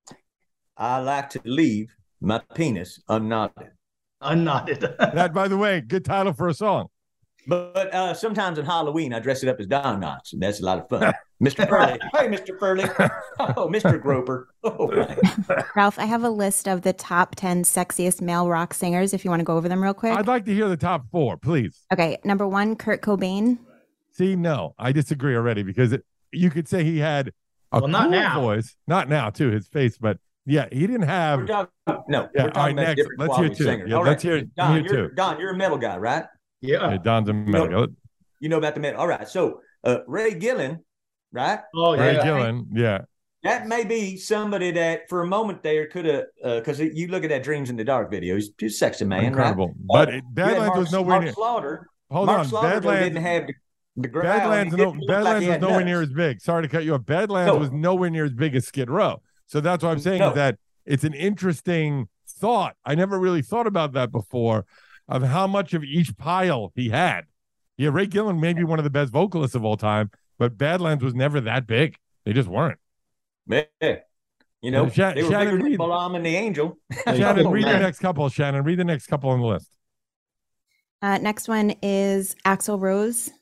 G: I like to leave my penis unknotted.
F: Unknotted.
D: That, by the way, good title for a song.
G: But sometimes on Halloween, I dress it up as Don Knotts, and that's a lot of fun. Mr. Furley. Hey, Mr. Furley. Oh, Mr. Groper. Oh, man.
I: Ralph, I have a list of the top 10 sexiest male rock singers, if you want to go over them real quick.
D: I'd like to hear the top 4, please.
I: Okay, number 1, Kurt Cobain.
D: See, no, I disagree already, because you could say he had a cool voice. Not now, too, his face, but yeah, he didn't have.
G: We're talking about
D: next,
G: different
D: let's
G: quality
D: hear two.
G: singers.
D: Yeah,
G: all
D: let's
G: right.
D: hear
G: Don, you're a metal guy, right?
F: Yeah.
D: Don's a metal guy.
G: You know about the metal. All right. So Ray Gillen, right?
F: Oh, yeah.
D: Ray Gillen, yeah.
G: That may be somebody that for a moment there could have, because you look at that Dreams in the Dark video, he's a sexy man,
D: incredible.
G: Right?
D: But Badlands was nowhere
G: Mark
D: near.
G: Slaughter.
D: Hold
G: Mark
D: on,
G: Slaughter
D: Badlands
G: didn't have the growl.
D: Badlands was nowhere near as big. Sorry to cut you off. Badlands was nowhere near as big as Skid Row. So that's what I'm saying is that it's an interesting thought. I never really thought about that before, of how much of each pile he had. Yeah, Ray Gillen may be one of the best vocalists of all time, but Badlands was never that big. They just weren't.
G: Yeah. You know, they were
D: Shannon,
G: bigger than Balaam and the Angel.
D: Shannon, read the next couple. Shannon, read the next couple on the list.
I: Next one is Axl Rose.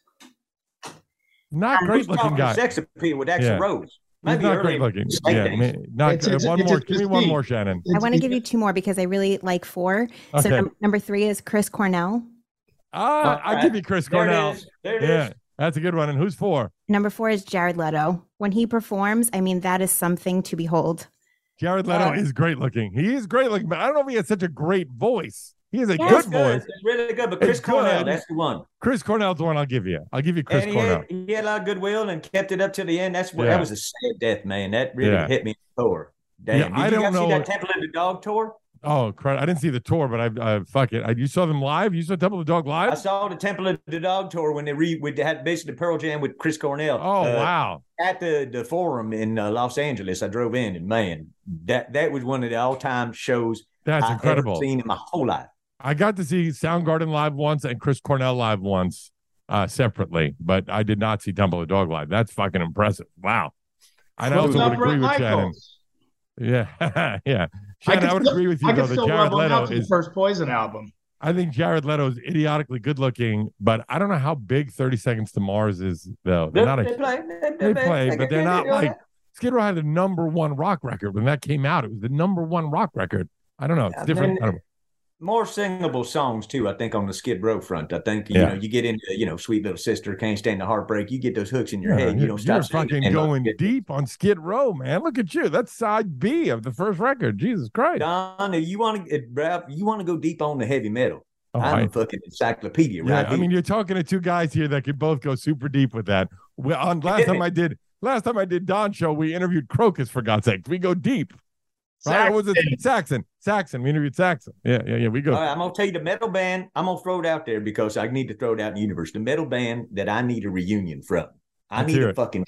D: Not great looking guy.
G: Sex appeal with Axl Rose.
D: Maybe not great looking. Yeah, not one more. Give me one more, Shannon.
I: I want to give you 2 more because I really like 4. Okay. So number 3 is Chris Cornell.
D: I'll give you Chris Cornell.
G: There it is.
D: That's a good one. And who's 4?
I: Number 4 is Jared Leto. When he performs, I mean, that is something to behold.
D: Jared Leto is great looking. He is great looking, but I don't know if he has such a great voice. He has a good voice.
G: It's really good, but Chris Cornell, that's the one.
D: Chris Cornell's the one I'll give you. I'll give you Chris Cornell.
G: He had a lot of goodwill and kept it up to the end. That was a sad death, man. That really hit me in the core. Damn.
D: Yeah,
G: Did you guys see that Temple of the Dog tour?
D: Oh, crap. I didn't see the tour, but I fuck it. You saw them live? You saw Temple of the Dog live?
G: I saw the Temple of the Dog tour when they had basically Pearl Jam with Chris Cornell.
D: Oh, wow.
G: At the Forum in Los Angeles, I drove in, and man, that was one of the all-time shows
D: That's incredible.
G: I've ever seen in my whole life.
D: I got to see Soundgarden live once and Chris Cornell live once separately, but I did not see Temple of the Dog live. That's fucking impressive. Wow. I also would agree with Shannon. Yeah, yeah. Shannon, I would agree with you, though. The Jared Leto is
F: the first Poison album.
D: I think Jared Leto is idiotically good looking, but I don't know how big 30 Seconds to Mars is, though. They're not they play, but they're not like Skid Row had the #1 rock record when that came out. It was the #1 rock record. I don't know. It's different. I don't know.
G: More singable songs too, I think, on the Skid Row front. I think you know, you get into Sweet Little Sister, Can't Stand the Heartbreak. You get those hooks in your head. You don't stop.
D: You're fucking going deep on Skid Row, man. Look at you. That's side B of the first record. Jesus Christ,
G: Don, you want to go deep on the heavy metal? I'm a fucking encyclopedia, right?
D: I mean, you're talking to two guys here that could both go super deep with that. Last time I did Don's show, we interviewed Crocus, for God's sake. We go deep. Right? Was it Saxon? Saxon. We interviewed Saxon. Yeah. We go.
G: All right, I'm gonna tell you the metal band. I'm gonna throw it out there because I need to throw it out in the universe. The metal band that I need a reunion from. I need a fucking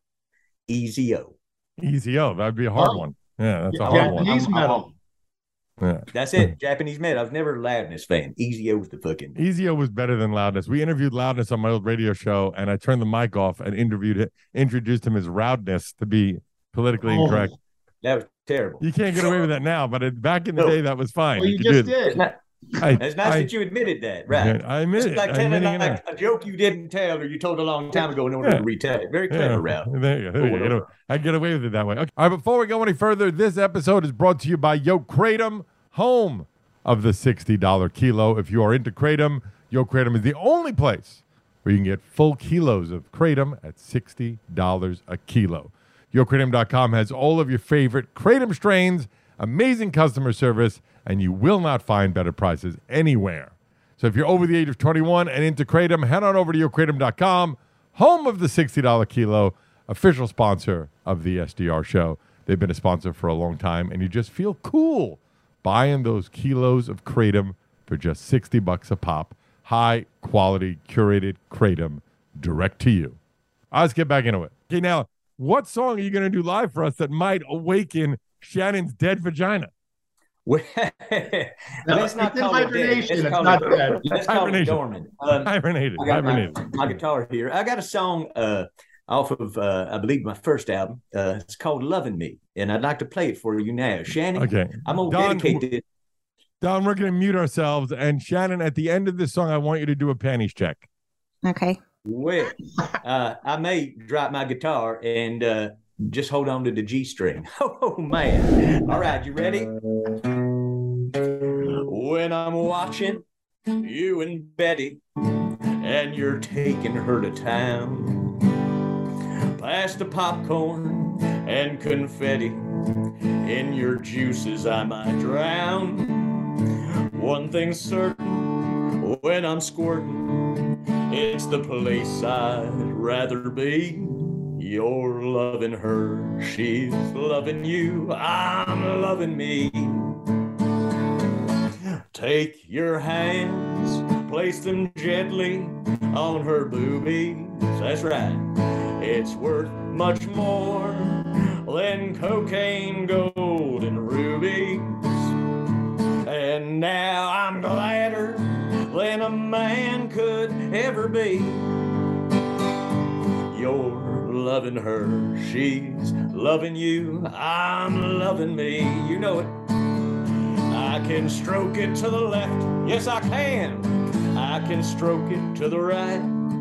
G: Easy-O.
D: Easy-O. That'd be a hard one. Yeah, that's a hard one.
F: Japanese metal.
D: Yeah.
G: That's it. Japanese metal. I was never a Loudness fan. Easy-O was the fucking.
D: Easy-O was better than Loudness. We interviewed Loudness on my old radio show, and I turned the mic off and introduced him as Roudness to be politically incorrect.
G: That was terrible.
D: You can't get away with that now, but back in the day, that was fine.
F: Well, you just did.
G: It's nice that you admitted that, right?
D: I admit it.
G: It's like telling a joke you didn't tell or you told a long time ago in order to retell it. Very clever, Ralph.
D: There you go. I get away with it that way. Okay. All right, before we go any further, this episode is brought to you by Yo Kratom, home of the $60 kilo. If you are into Kratom, Yo Kratom is the only place where you can get full kilos of Kratom at $60 a kilo. YoKratom.com has all of your favorite Kratom strains, amazing customer service, and you will not find better prices anywhere. So if you're over the age of 21 and into Kratom, head on over to YoKratom.com, home of the $60 kilo, official sponsor of the SDR show. They've been a sponsor for a long time, and you just feel cool buying those kilos of Kratom for just $60 a pop. High quality, curated Kratom direct to you. Let's get back into it. Okay, now, what song are you going to do live for us that might awaken Shannon's dead vagina?
G: Let's not call it dead. Let's call it dormant.
D: Hibernated.
G: My guitar here. I got a song off of, I believe, my first album. It's called Loving Me, and I'd like to play it for you now. Shannon,
D: okay.
G: I'm going to dedicate this.
D: Don, we're going to mute ourselves, and Shannon, at the end of this song, I want you to do a panties check.
I: Okay.
G: Well, I may drop my guitar and just hold on to the G string. Oh, man. All right, you ready? When I'm watching you and Betty and you're taking her to town, past the popcorn and confetti, in your juices I might drown. One thing's certain, when I'm squirting, it's the place I'd rather be. You're loving her, she's loving you, I'm loving me. Take your hands, place them gently on her boobies. That's right, it's worth much more than cocaine, gold, and rubies. And now I'm gladder than a man could ever be. You're loving her, she's loving you, I'm loving me. You know it. I can stroke it to the left, yes I can. I can stroke it to the right.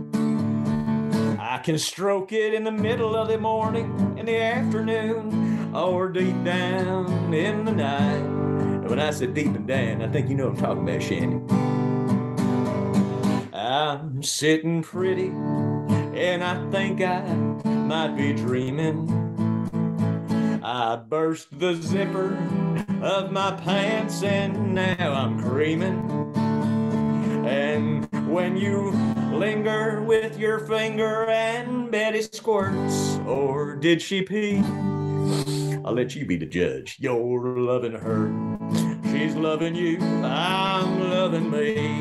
G: I can stroke it in the middle of the morning, in the afternoon, or deep down in the night. And when I said deep and down, I think you know what I'm talking about, Shannon. I'm sitting pretty, and I think I might be dreaming. I burst the zipper of my pants, and now I'm creaming. And when you linger with your finger and Betty squirts, or did she pee? I'll let you be the judge. You're loving her, she's loving you, I'm loving me.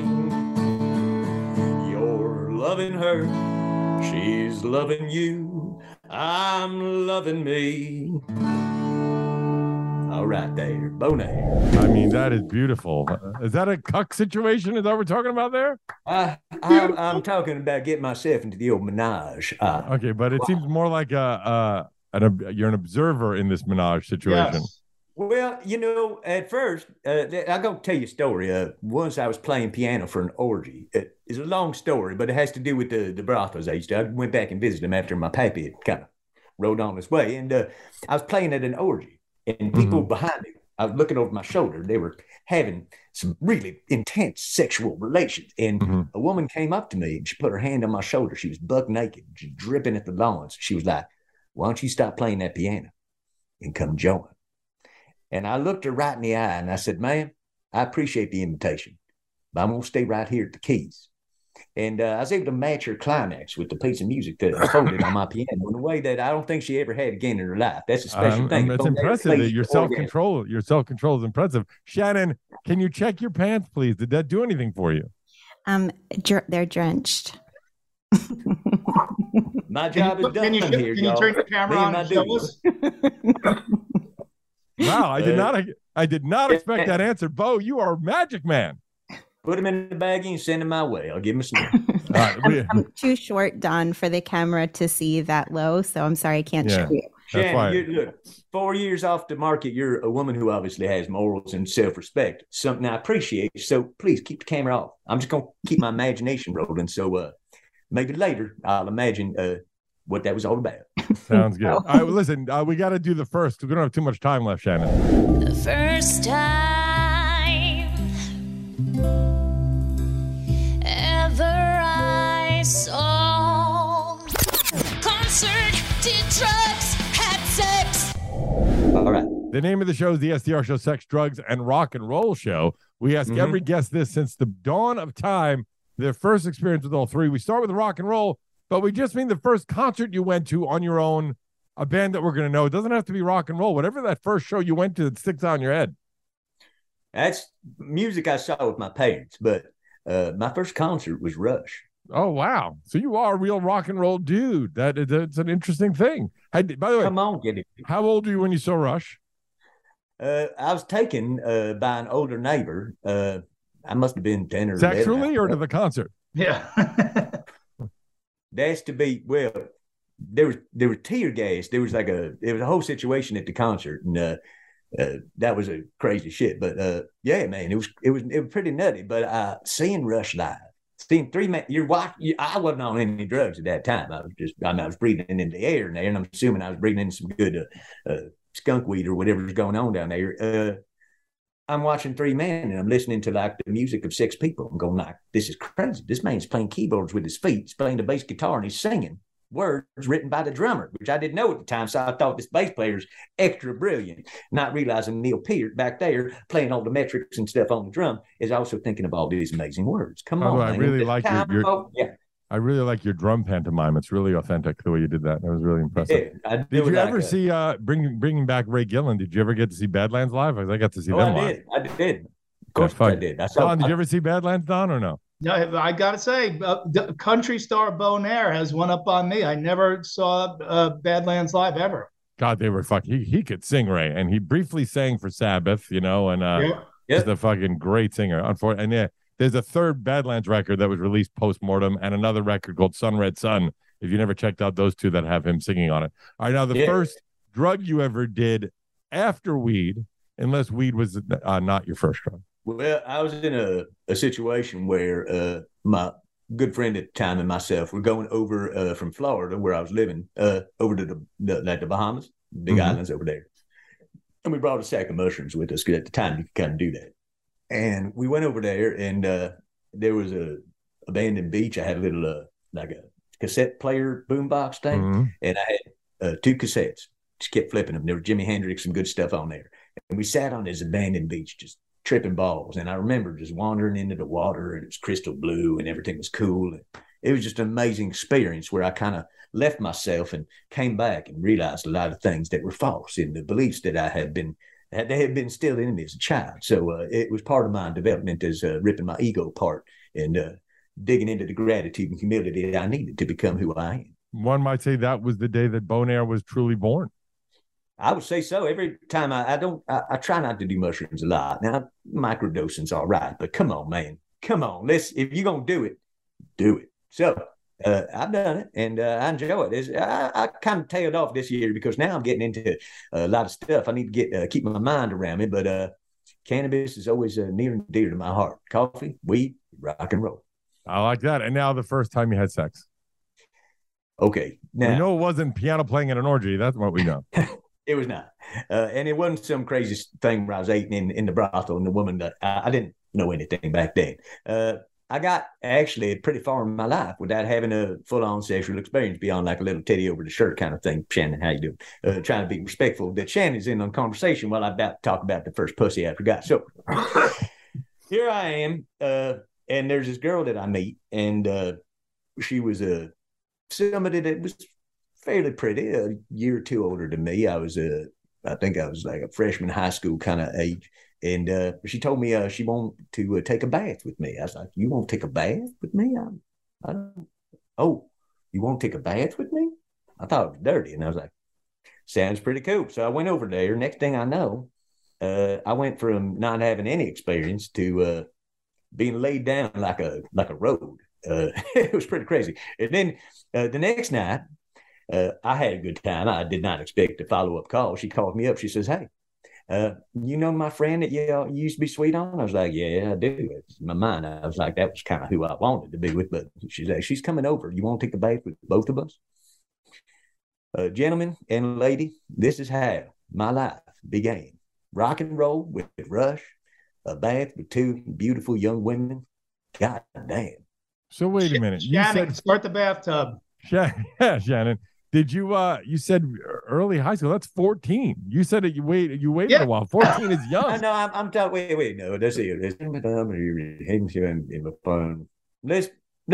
G: You're loving her, she's loving you, I'm loving me. All right there, Bonaire.
D: I mean, that is beautiful. Is that a cuck situation? Is that what we're talking about there?
G: I'm talking about getting myself into the old menage.
D: Okay, but it seems more like you're an observer in this menage situation.
F: Yes.
G: Well, at first, I'm going to tell you a story. Once I was playing piano for an orgy. It's a long story, but it has to do with the brothels I went back and visited them after my pappy had kind of rode on his way. And I was playing at an orgy, and people behind me, I was looking over my shoulder. They were having some really intense sexual relations. And a woman came up to me, and she put her hand on my shoulder. She was buck naked, just dripping at the lawns. She was like, "Why don't you stop playing that piano and come join?" And I looked her right in the eye and I said, "Ma'am, I appreciate the invitation, but I'm going to stay right here at the keys." And I was able to match her climax with the piece of music that I folded on my piano in a way that I don't think she ever had again in her life. That's a special thing.
D: It's impressive that your self-control is impressive. Shannon, can you check your pants, please? Did that do anything for you?
I: They're drenched.
G: My job is done here,
F: Can you turn the camera on and show us?
D: Wow, I did not expect that answer. Bo, you are a magic man.
G: Put him in the baggie and send him my way. I'll give him a snap.
I: I'm too short, Don, for the camera to see that low, so I'm sorry I can't show you.
G: Shannon, look, 4 years off the market, you're a woman who obviously has morals and self-respect, something I appreciate. So please keep the camera off. I'm just going to keep my imagination rolling. So maybe later I'll imagine what that was all about.
D: Sounds good. All right, well, listen, we got to do the first because we don't have too much time left, Shannon.
E: The first time ever I saw concert, did drugs, had sex.
G: All right.
D: The name of the show is the SDR Show, Sex, Drugs, and Rock and Roll Show. We ask every guest this since the dawn of time, their first experience with all three. We start with rock and roll, but we just mean the first concert you went to on your own, a band that we're going to know. It doesn't have to be rock and roll. Whatever that first show you went to that sticks out in your head.
G: That's music I saw with my parents, but my first concert was Rush.
D: Oh, wow. So you are a real rock and roll dude. That's an interesting thing. By the way,
G: come on, get it.
D: How old were you when you saw Rush?
G: I was taken by an older neighbor. I must have been 10 or 11.
D: Sexually or to the concert?
F: Yeah.
G: That's to be, well, there was tear gas. There was a whole situation at the concert, and that was a crazy shit. But yeah, man, it was pretty nutty. But seeing Rush live, seeing three men, I wasn't on any drugs at that time. I was breathing in the air in there, and I'm assuming I was breathing in some good skunk weed or whatever's going on down there. I'm watching three men and I'm listening to like the music of six people. I'm going like, this is crazy. This man's playing keyboards with his feet. He's playing the bass guitar and he's singing words written by the drummer, which I didn't know at the time. So I thought this bass player's extra brilliant, not realizing Neil Peart back there playing all the metrics and stuff on the drum is also thinking of all these amazing words. Come on.
D: I really like I really like your drum pantomime. It's really authentic the way you did that. That was really impressive.
G: Yeah,
D: did you ever see bringing back Ray Gillen? Did you ever get to see Badlands live? I got to see them live.
G: I did. Of course, I did.
D: Don, did you ever see Badlands, Don, or no?
F: Yeah, I gotta say, the country star Bonaire has one up on me. I never saw Badlands live ever.
D: God, they were fucking. He could sing, Ray, and he briefly sang for Sabbath, and he's a fucking great singer. Unfortunately, and there's a third Badlands record that was released post-mortem and another record called Sun Red Sun. If you never checked out those two that have him singing on it. All right, now the first drug you ever did after weed, unless weed was not your first drug.
G: Well, I was in a situation where my good friend at the time and myself were going over from Florida, where I was living, over to the Bahamas, big islands over there. And we brought a sack of mushrooms with us because at the time you could kind of do that. And we went over there, and there was a abandoned beach. I had a little like a cassette player boombox thing, and I had 2 cassettes. Just kept flipping them. There was Jimi Hendrix, some good stuff on there. And we sat on this abandoned beach, just tripping balls. And I remember just wandering into the water, and it was crystal blue, and everything was cool. And it was just an amazing experience where I kind of left myself and came back and realized a lot of things that were false in the beliefs that I had been. They had been still in me as a child. So it was part of my development as ripping my ego apart and digging into the gratitude and humility that I needed to become who I am.
D: One might say that was the day that Bonaire was truly born.
G: I would say so. Every time I try not to do mushrooms a lot. Now, microdosing's all right, but come on, man. Come on. If you're going to do it, do it. So I've done it, and I enjoy it. I kind of tailed off this year because now I'm getting into a lot of stuff. I need to get keep my mind around me, but cannabis is always near and dear to my heart. Coffee, weed, rock and roll.
D: I like that. And now the first time you had sex.
G: Okay. Now,
D: we know it wasn't piano playing at an orgy. That's what we know.
G: It was not. And it wasn't some crazy thing where I was eating in the brothel and the woman that I didn't know anything back then. I got actually pretty far in my life without having a full-on sexual experience beyond like a little titty over the shirt kind of thing. Shannon, how you doing? Trying to be respectful that Shannon's in on conversation while I'm about to talk about the first pussy I forgot. So here I am, and there's this girl that I meet, and she was somebody that was fairly pretty, a year or two older than me. I think I was like a freshman high school kind of age. And she told me she wanted to take a bath with me. I was like, you want to take a bath with me? I don't. Oh, you want to take a bath with me? I thought it was dirty. And I was like, sounds pretty cool. So I went over there. Next thing I know, I went from not having any experience to being laid down like a road. It was pretty crazy. And then the next night, I had a good time. I did not expect a follow-up call. She called me up. She says, hey, you know my friend that you used to be sweet on? I was like, yeah, I do. It's in my mind. I was like, that was kind of who I wanted to be with. But she's like, she's coming over. You want to take a bath with both of us? Gentlemen and lady, this is how my life began. Rock and roll with Rush, a bath with two beautiful young women. God damn.
D: So wait a minute.
F: Shannon, start the bathtub.
D: Yeah, Shannon. Did you you said early high school? That's 14. You said that you waited a while. 14 is young.
G: No, I'm talking. Wait. No, that's it. Let's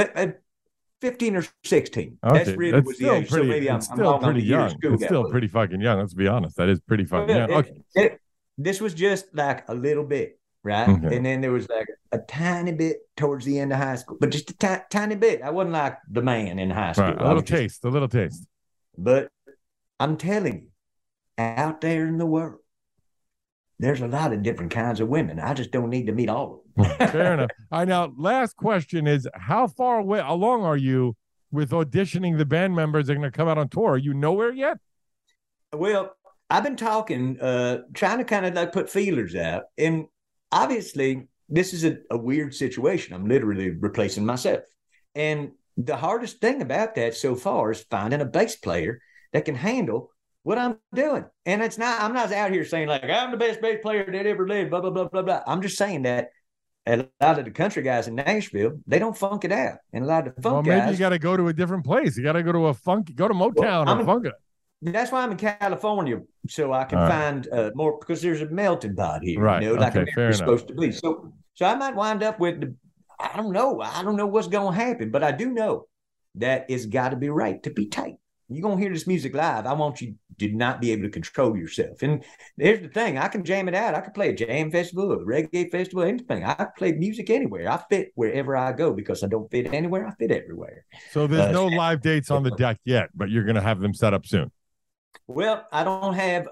G: 15 or 16.
D: Okay.
G: That's really
D: That's
G: was
D: still
G: the age.
D: pretty,
G: So maybe I'm
D: still
G: on
D: pretty
G: the year
D: young.
G: of school.
D: It's still pretty fucking young. Let's be honest. That is pretty fucking young. Okay.
G: This was just like a little bit, right?
D: Okay.
G: And then there was like a tiny bit towards the end of high school, but just a tiny bit. I wasn't like the man in high school.
D: Right. A little taste.
G: But I'm telling you, out there in the world, there's a lot of different kinds of women. I just don't need to meet all of them.
D: Fair enough. All right, now, last question is, how far along are you with auditioning the band members that are going to come out on tour? Are you nowhere yet?
G: Well, I've been talking, trying to kind of like put feelers out. And obviously, this is a weird situation. I'm literally replacing myself. And the hardest thing about that so far is finding a bass player that can handle what I'm doing. And I'm not out here saying like, I'm the best bass player that ever lived, blah, blah, blah, blah, blah. I'm just saying that a lot of the country guys in Nashville, they don't funk it out. And a lot of the funk guys.
D: Maybe you got to go to a different place. You got to go to go to Motown or funk it.
G: That's why I'm in California, so I can find more, because there's a melting pot here.
D: Right.
G: Like
D: okay,
G: it's supposed to be. So I might wind up with I don't know what's going to happen, but I do know that it's got to be right to be tight. You're going to hear this music live. I want you to not be able to control yourself. And here's the thing. I can jam it out. I can play a jam festival, a reggae festival, anything. I play music anywhere. I fit wherever I go because I don't fit anywhere. I fit everywhere.
D: So there's no live dates on the deck yet, but you're going to have them set up soon.
G: Well, I don't have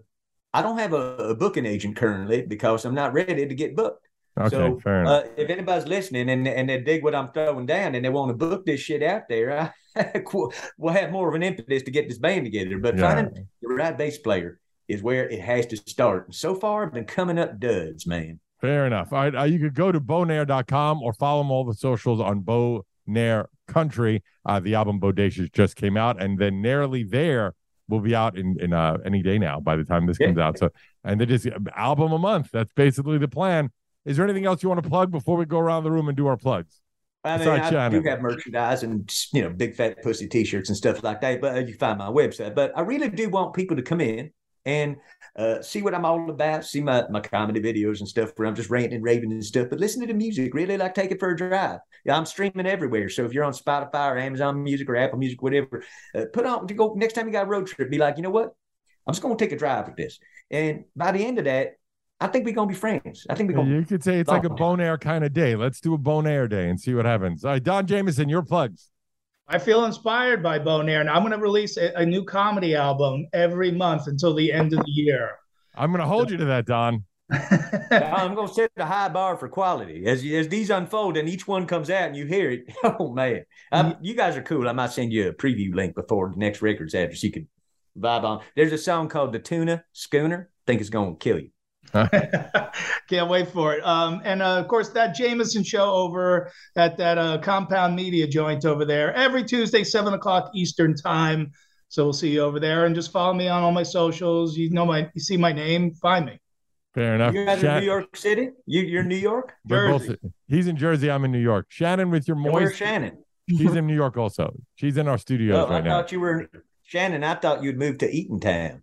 G: a booking agent currently because I'm not ready to get booked.
D: Okay,
G: so,
D: fair enough.
G: If anybody's listening and they dig what I'm throwing down and they want to book this shit out there, we'll have more of an impetus to get this band together. But finding the right bass player is where it has to start. And so far, I've been coming up duds, man.
D: Fair enough. All right, you could go to bonair.com or follow them all the socials on Bonair Country. The album Bodacious just came out, and then Narrowly There will be out in any day now by the time this comes out. So, and they just album a month. That's basically the plan. Is there anything else you want to plug before we go around the room and do our plugs?
G: I do have merchandise and, big fat pussy t-shirts and stuff like that, but you can find my website. But I really do want people to come in and see what I'm all about, see my comedy videos and stuff where I'm just ranting and raving and stuff, but listen to the music, really like take it for a drive. Yeah, I'm streaming everywhere. So if you're on Spotify or Amazon Music or Apple Music, whatever, put on to go next time you got a road trip, be like, you know what? I'm just going to take a drive with this. And by the end of that, I think we're going to be friends. I think we're going to.
D: You could say it's like a Bonair kind of day. Let's do a Bonair day and see what happens. All right, Don Jamieson, your plugs.
F: I feel inspired by Bonair, and I'm going to release a new comedy album every month until the end of the year.
D: I'm going to hold you to that, Don.
G: I'm going to set a high bar for quality as these unfold and each one comes out and you hear it. Oh man, you guys are cool. I might send you a preview link before the next record's after so you can vibe on. There's a song called The Tuna Schooner. I think it's going to kill you.
F: Can't wait for it. And of course, that Jameson show over at that Compound Media joint over there every Tuesday, 7:00 Eastern time. So we'll see you over there, and just follow me on all my socials. You see my name, find me.
D: Fair enough.
G: You guys in New York City? You're in New York?
F: Jersey.
D: He's in Jersey. I'm in New York. Shannon with your moist.
G: Where's Shannon?
D: She's in New York also. She's in our studios right now.
G: I thought you were Shannon. I thought you'd moved to Eatontown.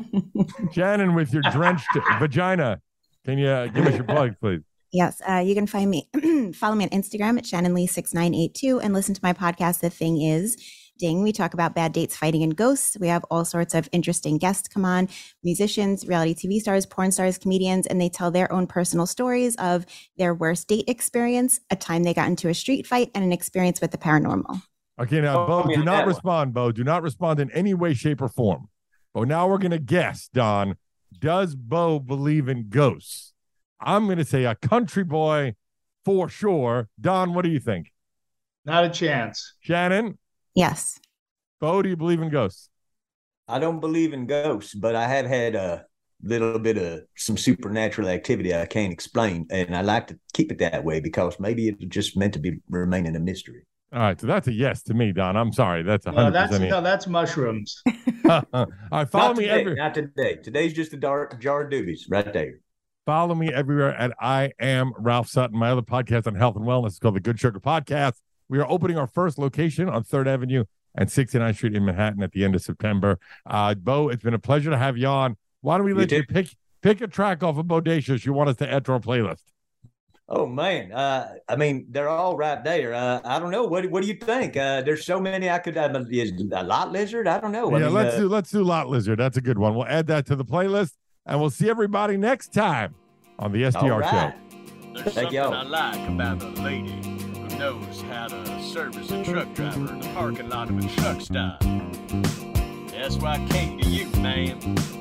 D: Shannon with your drenched vagina. Can you give us your plug, please?
I: Yes, you can follow me on Instagram at ShannonLee6982 and listen to my podcast, The Thing Is. Ding, we talk about bad dates, fighting, and ghosts. We have all sorts of interesting guests come on, musicians, reality TV stars, porn stars, comedians, and they tell their own personal stories of their worst date experience, a time they got into a street fight, and an experience with the paranormal.
D: Okay, now, Bo, do not respond, Bo. Do not respond in any way, shape, or form. But now we're going to guess, Don, does Bo believe in ghosts? I'm going to say a country boy for sure. Don, what do you think?
F: Not a chance.
D: Shannon?
I: Yes.
D: Bo, do you believe in ghosts?
G: I don't believe in ghosts, but I have had a little bit of some supernatural activity I can't explain, and I like to keep it that way because maybe it's just meant to be remaining a mystery.
D: All right, so that's a yes to me, Don. I'm sorry. That's 100%.
F: That's mushrooms.
D: All right, follow me everywhere.
G: Not today. Today's just a dark jar of doobies right there.
D: Follow me everywhere at I Am Ralph Sutton. My other podcast on health and wellness is called The Good Sugar Podcast. We are opening our first location on 3rd Avenue and 69th Street in Manhattan at the end of September. Bo, it's been a pleasure to have you on. Why don't we let you pick a track off of Bodacious you want us to add to our playlist?
G: Oh, man. I mean, they're all right there. I don't know. What do you think? There's so many I could is a Lot Lizard? I don't know.
D: Yeah, let's do Lot Lizard. That's a good one. We'll add that to the playlist, and we'll see everybody next time on the SDR Show.
C: There's something I like about a lady who knows how to service a truck driver in the parking lot of a truck stop. That's why I came to you, man.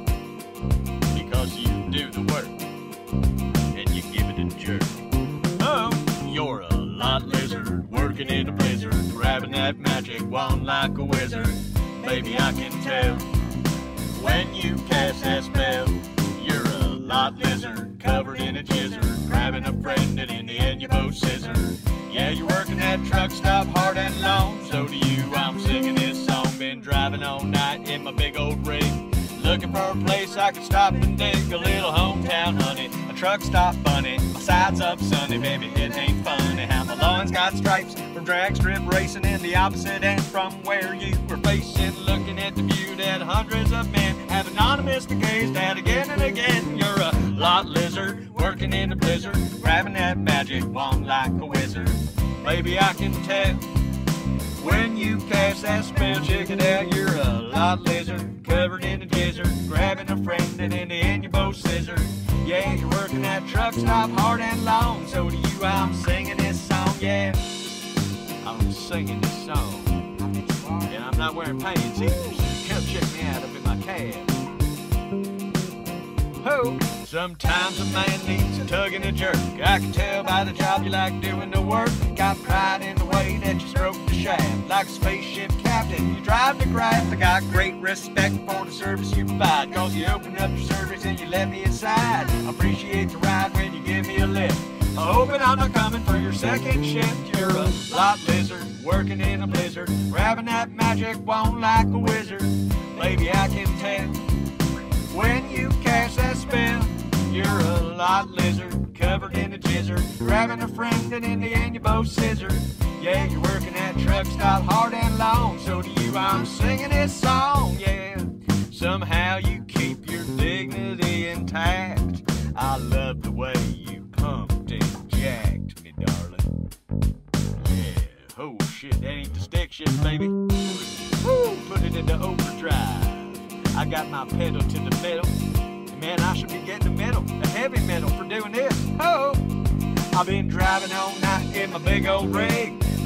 C: Because you do the work and you give it a jerk. Oh, you're a lot lizard working in a blizzard, grabbing that magic wand like a wizard. Baby, I can tell when you cast that spell. You're a lot lizard covered in a jizzard, grabbing a friend and in the end you both scissor. Yeah, you're working that truck stop hard and long. So do you, I'm singing this song. Been driving all night in my big old rig, looking for a place I can stop and dig. A little hometown honey, a truck stop bunny. My side's up sunny, baby, it ain't funny how my lawn's got stripes from drag strip racing in the opposite end from where you were facing. Looking at the view that hundreds of men have anonymous to gaze at again and again. You're a lot lizard working in the blizzard, grabbing that magic wand like a wizard. Baby, I can tell when you cast that spell. Check it out, you're a lot lizard covered in a gizzard, grabbing a friend and in the end you both scissor. Yeah, you're working that truck stop hard and long. So do you, I'm singing this song, yeah. I'm singing this song. And I'm not wearing pants either, so come check me out up in my cab. Ho! Sometimes a man needs a tug and a jerk. I can tell by the job you like doing the work. Got pride in the way that you stroke the shaft. Like a spaceship captain, you drive the craft. I got great respect for the service you provide, cause you open up your service and you let me inside. I appreciate the ride when you give me a lift. I hope I'm not coming for your second shift. You're a lot lizard working in a blizzard, grabbing that magic wand like a wizard. Baby, I can tell when you cast that spell. You're a lot lizard covered in a jizzard, grabbing a friend and in the end you both scissor. Yeah, you're working that truck stop hard and long. So do you, I'm singing this song, yeah. Somehow you keep your dignity intact. I love the way you pumped and jacked me, darling. Yeah, oh shit, that ain't the stick shift, baby. Woo, put it into overdrive. I got my pedal to the metal. Man, I should be getting a medal, a heavy medal for doing this. Oh, I've been driving all night in my big old rig,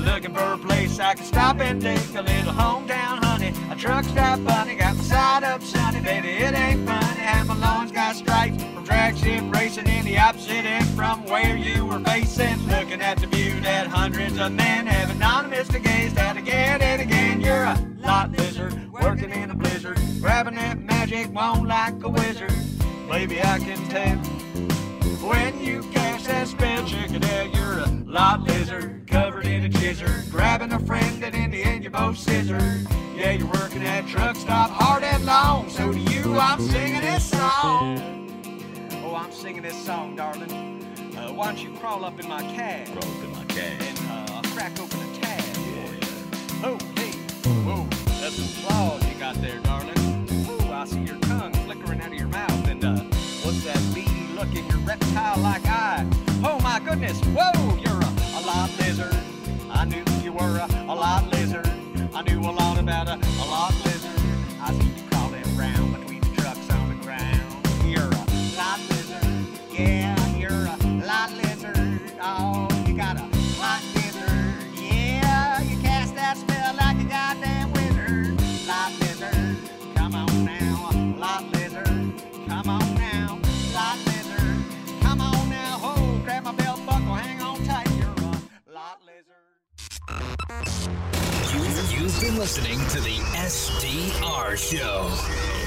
C: Looking for a place I can stop and take a little hometown honey. A truck stop bunny, got my side up sunny. Baby, it ain't funny. And my lawn's got stripes from drag ship racing in the opposite end from where you were facing. Looking at the view that hundreds of men have anonymous to gaze at again and again. You're a lot lizard, working in a blizzard, grabbing that magic wand like a wizard. Baby, I can tell when you cast that spell, check it out. You're a lot lizard, covered in a chizard, grabbing a friend and in the end you're both scissored. Yeah, you're working that truck stop hard and long. So to you, I'm singing this song. Oh, I'm singing this song, darling. Why don't you crawl up in my cab?
G: Crawl up in my cab.
C: And I'll crack open a tab for you. Oh, hey, whoa, that's some claws you got there, darling. Oh, I see your tongue flickering out of your mouth. And what's that beady look in your reptile-like eye? Oh, my goodness, whoa, you're a lot lizard. I knew you were a lot lizard. I knew a lot about a lot lizard. I see you crawling around between the trucks on the ground. You're a lot lizard. Yeah, you're a lot lizard. Oh, you got a lot lizard. Yeah, you cast that spell like a goddamn wizard. Lot lizard, come on now. Lot lizard, come on now. Lot lizard, come on now. Oh, grab my belt buckle, hang on tight. You're a lot lizard.
J: You've been listening to the SDR Show.